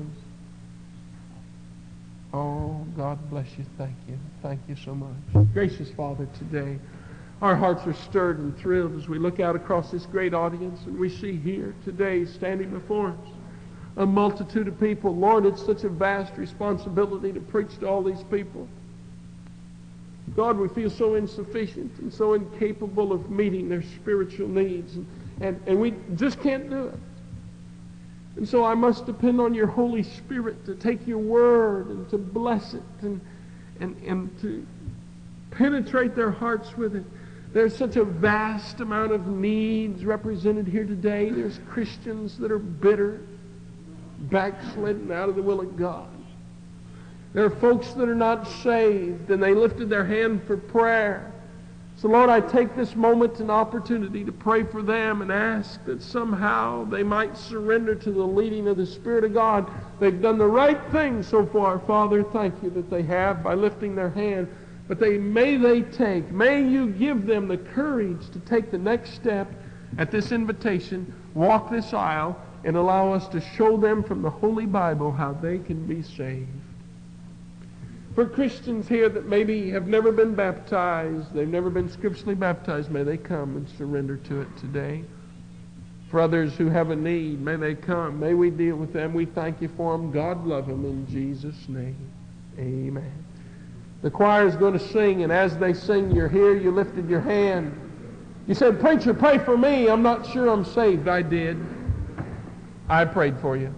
Oh, God bless you. Thank you. Thank you so much. Gracious Father, today, our hearts are stirred and thrilled as we look out across this great audience and we see here today standing before us a multitude of people. Lord, it's such a vast responsibility to preach to all these people. God, we feel so insufficient and so incapable of meeting their spiritual needs, and, and, and we just can't do it. And so I must depend on your Holy Spirit to take your word and to bless it and, and, and to penetrate their hearts with it. There's such a vast amount of needs represented here today. There's Christians that are bitter, backslidden out of the will of God. There are folks that are not saved, and they lifted their hand for prayer. So, Lord, I take this moment and opportunity to pray for them and ask that somehow they might surrender to the leading of the Spirit of God. They've done the right thing so far, Father. Thank you that they have by lifting their hand. But they may they take, may you give them the courage to take the next step at this invitation, walk this aisle, and allow us to show them from the Holy Bible how they can be saved. For Christians here that maybe have never been baptized, they've never been scripturally baptized, may they come and surrender to it today. For others who have a need, may they come. May we deal with them. We thank you for them. God love them in Jesus' name. Amen. The choir is going to sing, and as they sing, you're here, you lifted your hand. You said, preacher, pray for me. I'm not sure I'm saved. I did. I prayed for you.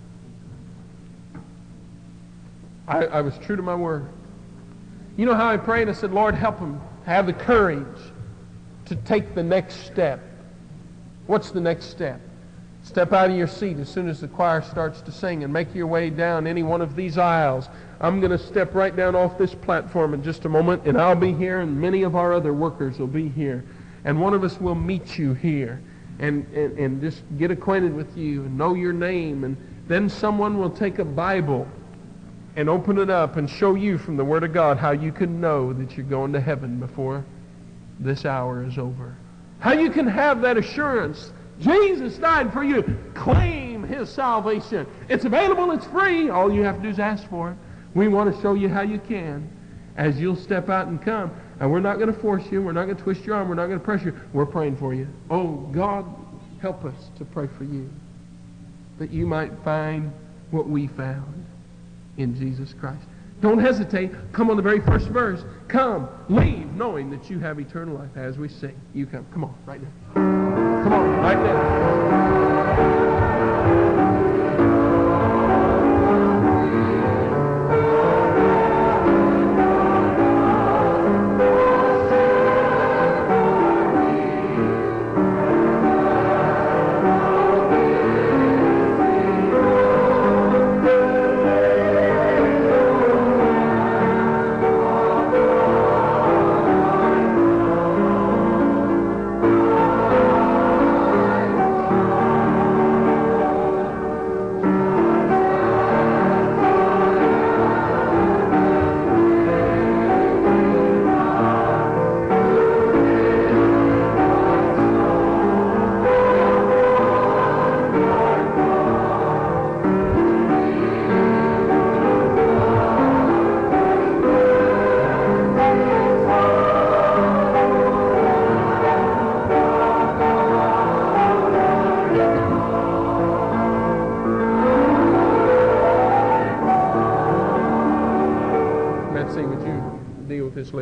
I, I was true to my word. You know how I prayed? I said, Lord, help them have the courage to take the next step. What's the next step? Step out of your seat as soon as the choir starts to sing and make your way down any one of these aisles. I'm going to step right down off this platform in just a moment, and I'll be here, and many of our other workers will be here. And one of us will meet you here and, and, and just get acquainted with you and know your name. And then someone will take a Bible and open it up and show you from the Word of God how you can know that you're going to heaven before this hour is over. How you can have that assurance. Jesus died for you. Claim His salvation. It's available. It's free. All you have to do is ask for it. We want to show you how you can as you'll step out and come. And we're not going to force you. We're not going to twist your arm. We're not going to pressure you. We're praying for you. Oh, God, help us to pray for you, that you might find what we found in Jesus Christ. Don't hesitate. Come on the very first verse. Come, leave, knowing that you have eternal life. As we sing, you come. Come on, right now. Come on, right now.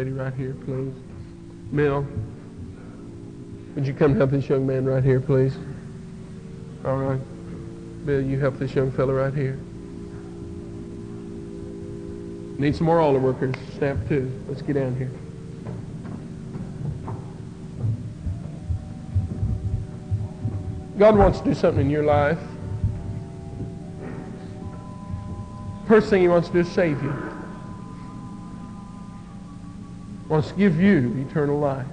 lady right here, please. Bill, would you come help this young man right here, please? All right. Bill, you help this young fellow right here. Need some more altar workers. Staff two. Let's get down here. God wants to do something in your life. First thing He wants to do is save you. He wants to give you eternal life.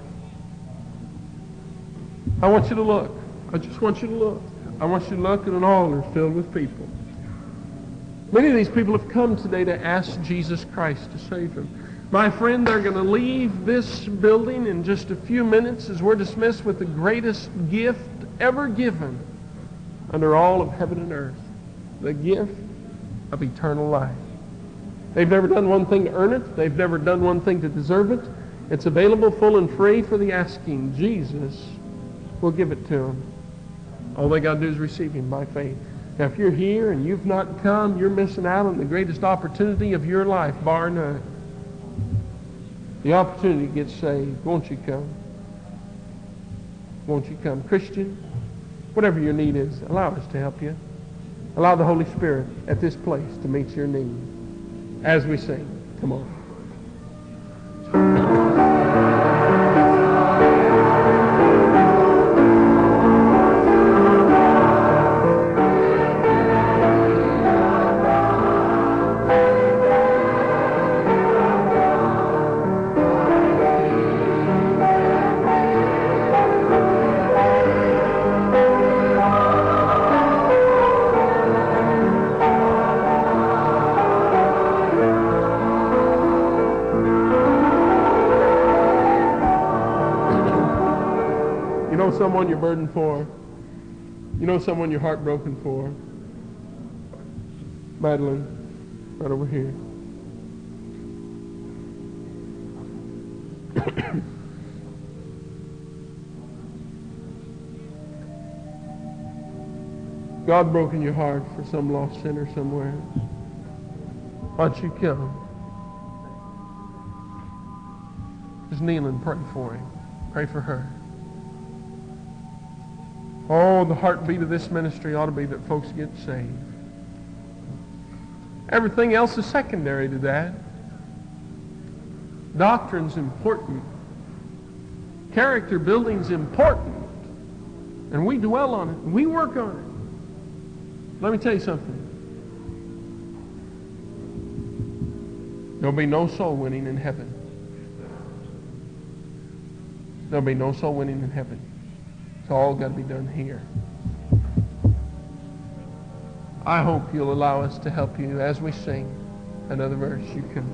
I want you to look. I just want you to look. I want you to look at an altar filled with people. Many of these people have come today to ask Jesus Christ to save them. My friend, they're going to leave this building in just a few minutes as we're dismissed with the greatest gift ever given under all of heaven and earth. The gift of eternal life. They've never done one thing to earn it. They've never done one thing to deserve it. It's available full and free for the asking. Jesus will give it to them. All they got to do is receive Him by faith. Now, if you're here and you've not come, you're missing out on the greatest opportunity of your life, bar none. The opportunity to get saved. Won't you come? Won't you come? Christian, whatever your need is, allow us to help you. Allow the Holy Spirit at this place to meet your need. As we sing, come on. Someone you're burdened for. You know someone you're heartbroken for. Madeline, right over here. God broken your heart for some lost sinner somewhere. Why don't you come? Just kneel and pray for him. Pray for her. Oh, the heartbeat of this ministry ought to be that folks get saved. Everything else is secondary to that. Doctrine's important. Character building's important. And we dwell on it. We work on it. Let me tell you something. There'll be no soul winning in heaven. There'll be no soul winning in heaven. It's all got to be done here. I hope you'll allow us to help you as we sing another verse. You can.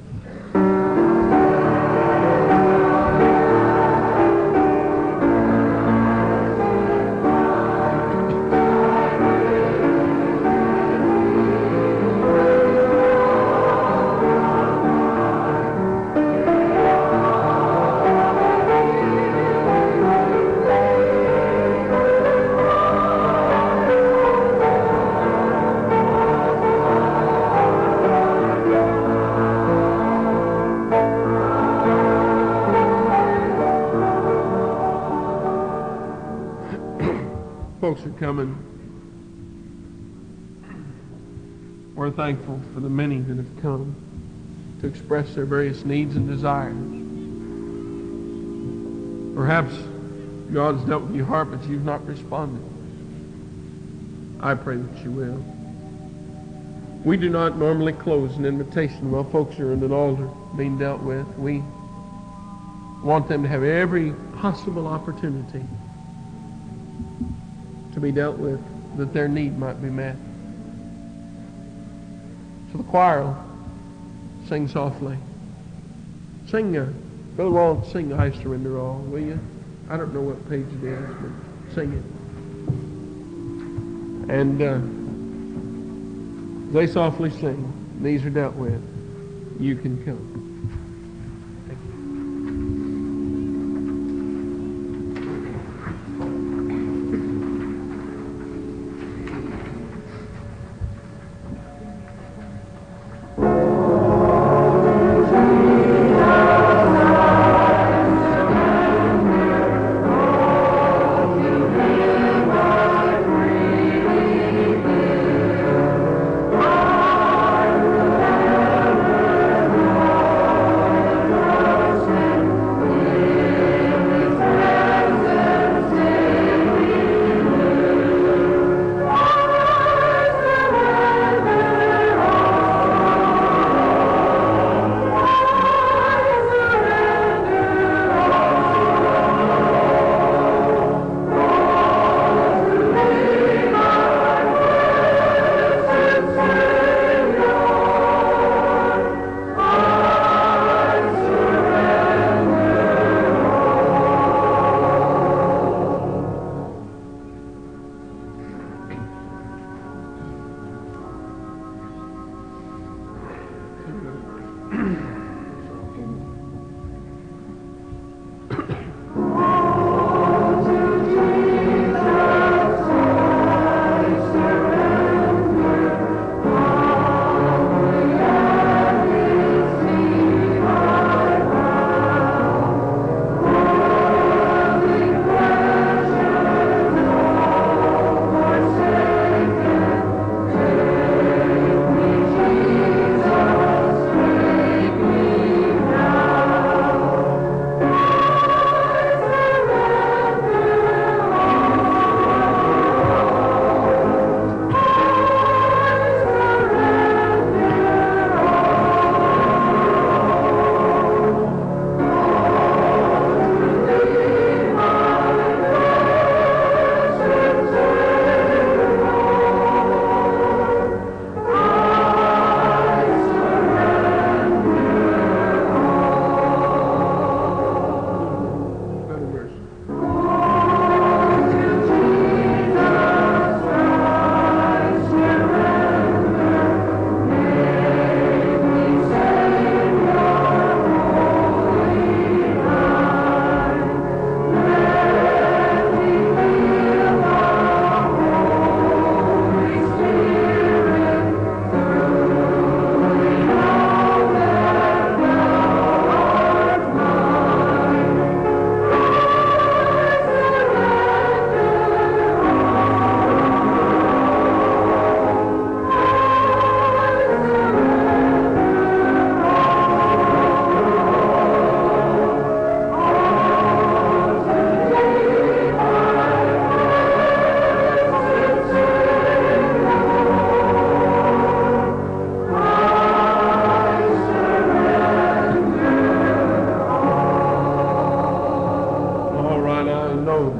Folks are coming. We're thankful for the many that have come to express their various needs and desires. Perhaps God's dealt with your heart, but you've not responded. I pray that you will. We do not normally close an invitation while folks are in an altar being dealt with. We want them to have every possible opportunity to be dealt with, that their need might be met. So the choir will sing softly. Sing, uh, Brother Walt, sing I Surrender All, will you? I don't know what page it is, but sing it. And uh, they softly sing. These are dealt with. You can come. Oh, Jesus.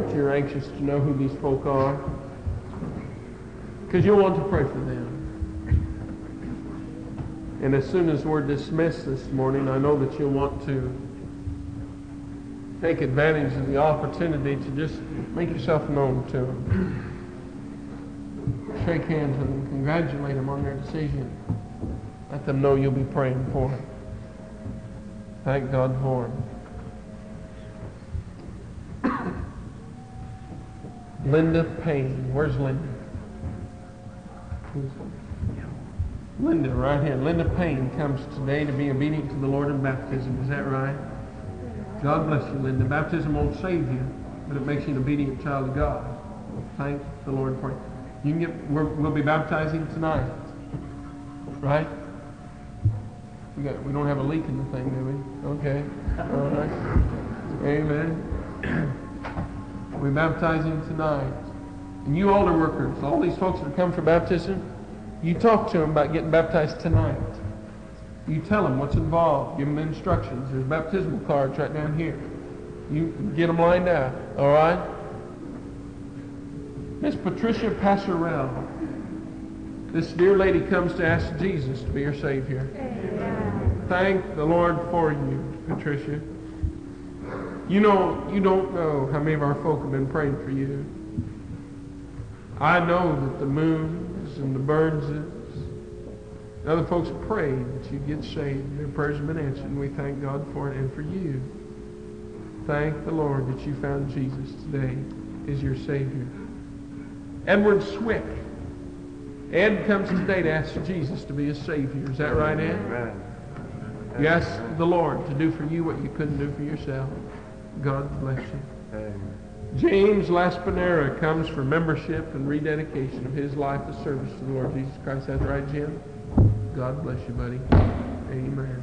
that you're anxious to know who these folk are, because you'll want to pray for them. And as soon as we're dismissed this morning, I know that you'll want to take advantage of the opportunity to just make yourself known to them. Shake hands with them, congratulate them on their decision. Let them know you'll be praying for them. Thank God for them. Linda Payne. Where's Linda? Linda, right here. Linda Payne comes today to be obedient to the Lord in baptism. Is that right? God bless you, Linda. Baptism won't save you, but it makes you an obedient child of God. Thank the Lord for it. You can get. We're, we'll be baptizing tonight, right? We got. We don't have a leak in the thing, do we? Okay. All right. Amen. We'll be baptizing tonight. And you older workers, all these folks that come for baptism, you talk to them about getting baptized tonight. You tell them what's involved. Give them instructions. There's baptismal cards right down here. You get them lined out. All right? Miss Patricia Passerell. This dear lady comes to ask Jesus to be her Savior. Amen. Thank the Lord for you, Patricia. You know, you don't know how many of our folk have been praying for you. I know that the Moons and the Burnses and other folks prayed that you'd get saved. Their prayers have been answered, and we thank God for it. And for you, thank the Lord that you found Jesus today as your Savior. Edward Swick. Ed comes today to ask Jesus to be his Savior. Is that right, Ed? Amen. You ask the Lord to do for you what you couldn't do for yourself. God bless you. Amen. James Laspinera comes for membership and rededication of his life of service to the Lord Jesus Christ. That's right, Jim? God bless you, buddy. Amen.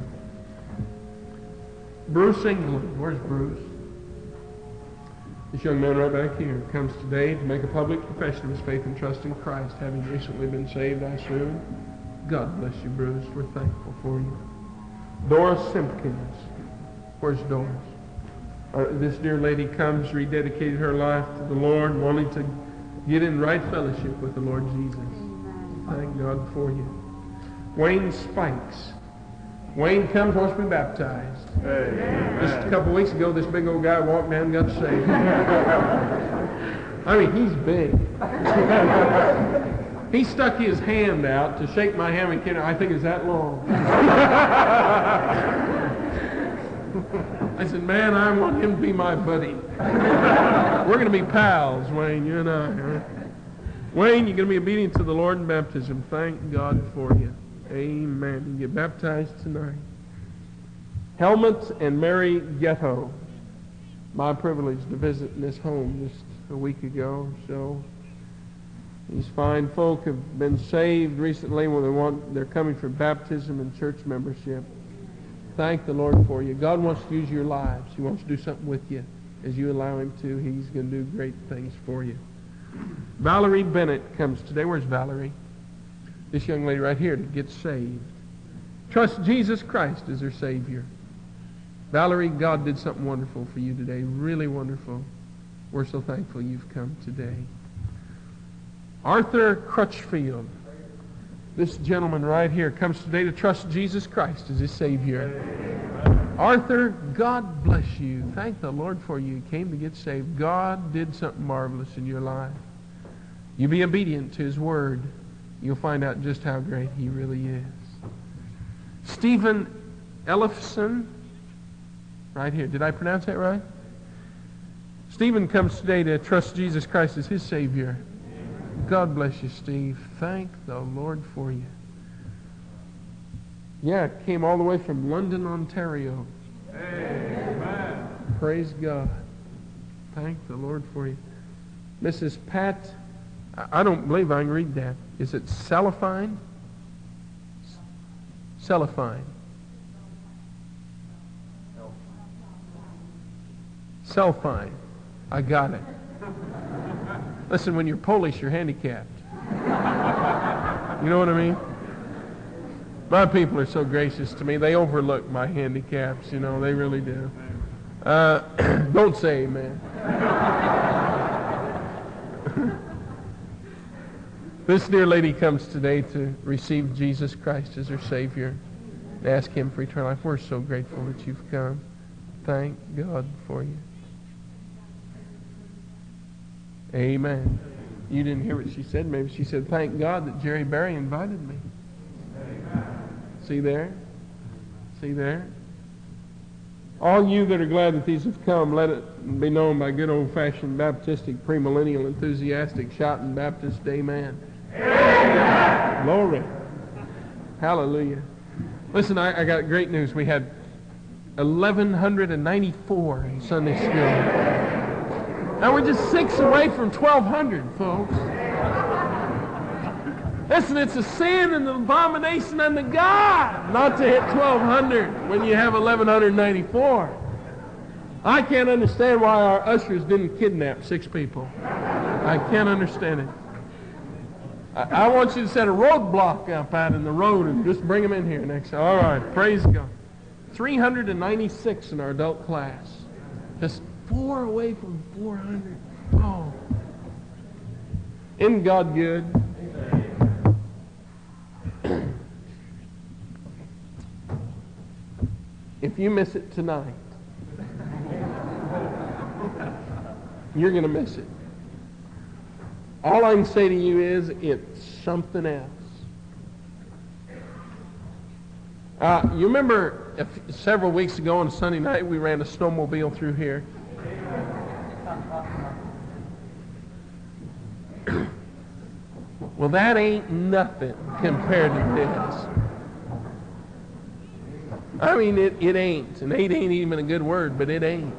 Bruce England. Where's Bruce? This young man right back here comes today to make a public profession of his faith and trust in Christ, having recently been saved, I assume. God bless you, Bruce. We're thankful for you. Doris Simpkins. Where's Doris? Uh, this dear lady comes, rededicated her life to the Lord, wanting to get in right fellowship with the Lord Jesus. Thank God for you. Wayne Spikes. Wayne comes, wants to be baptized. Amen. Just a couple weeks ago, this big old guy walked down and got saved. I mean, he's big. He stuck his hand out to shake my hand. And I think it's that long. I said, man, I want him to be my buddy. We're going to be pals, Wayne, you and I. Huh? Wayne, you're going to be obedient to the Lord in baptism. Thank God for you. Amen. You get baptized tonight. Helmut and Mary Ghetto. My privilege to visit in this home just a week ago or so. These fine folk have been saved recently when they want, they're coming for baptism and church membership. Thank the Lord for you. God wants to use your lives. He wants to do something with you. As you allow Him to, He's going to do great things for you. Valerie Bennett comes today. Where's Valerie? This young lady right here to get saved. Trust Jesus Christ as her Savior. Valerie, God did something wonderful for you today. Really wonderful. We're so thankful you've come today. Arthur Crutchfield. This gentleman right here comes today to trust Jesus Christ as his Savior. Amen. Arthur, God bless you. Thank the Lord for you. You came to get saved. God did something marvelous in your life. You be obedient to His Word. You'll find out just how great He really is. Stephen Ellefson, right here. Did I pronounce that right? Stephen comes today to trust Jesus Christ as his Savior. God bless you, Steve. Thank the Lord for you. Yeah, it came all the way from London, Ontario. Amen. Praise God. Thank the Lord for you. Missus Pat, I don't believe I can read that. Is it Cellophine? Cellophine. Cellophine. I got it. Listen, when you're Polish, you're handicapped. You know what I mean? My people are so gracious to me. They overlook my handicaps, you know. They really do. Uh, don't say amen. This dear lady comes today to receive Jesus Christ as her Savior and ask Him for eternal life. We're so grateful that you've come. Thank God for you. Amen. You didn't hear what she said. Maybe she said, thank God that Jerry Berry invited me. See there? See there? All you that are glad that these have come, let it be known by good old-fashioned Baptistic, premillennial, enthusiastic, shouting Baptist, amen. Amen. Glory. Hallelujah. Listen, I, I got great news. We had eleven ninety-four in Sunday school. Now we're just six away from twelve hundred, folks. Listen, it's a sin and an abomination unto God not to hit twelve hundred when you have eleven ninety-four. I can't understand why our ushers didn't kidnap six people. I can't understand it. I, I want you to set a roadblock up out in the road and just bring them in here next time. All right, praise God. three hundred ninety-six in our adult class. Just four away from four hundred. Oh. Isn't God good? If you miss it tonight, you're going to miss it. All I can say to you is it's something else. Uh, you remember if, several weeks ago on Sunday night we ran a snowmobile through here? Well, that ain't nothing compared to this. I mean, it, it ain't. And ain't ain't even a good word, but it ain't.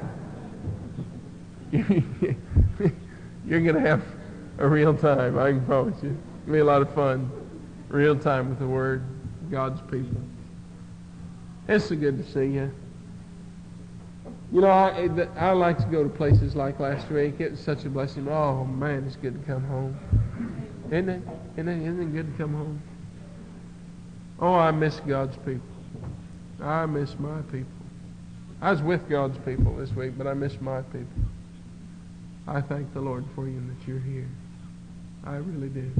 You're going to have a real time, I can promise you. It's going to be a lot of fun. Real time with the Word, God's people. It's so good to see you. You know, I, I like to go to places like last week. It was such a blessing. Oh, man, it's good to come home. Isn't it? Isn't it, isn't it good to come home? Oh, I miss God's people. I miss my people. I was with God's people this week, but I miss my people. I thank the Lord for you and that you're here. I really do.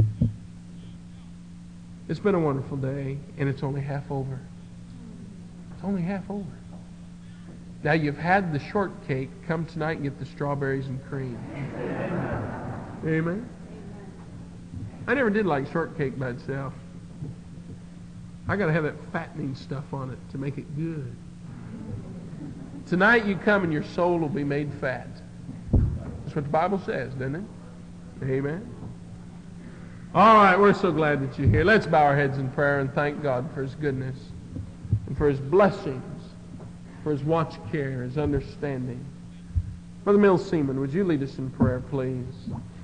It's been a wonderful day, and it's only half over. It's only half over. Now, you've had the shortcake. Come tonight and get the strawberries and cream. Amen? I never did like shortcake by itself. I got to have that fattening stuff on it to make it good. Tonight you come and your soul will be made fat. That's what the Bible says, doesn't it? Amen. All right, we're so glad that you're here. Let's bow our heads in prayer and thank God for His goodness and for His blessings, for His watch care, His understanding. Brother Mills Seaman, would you lead us in prayer, please?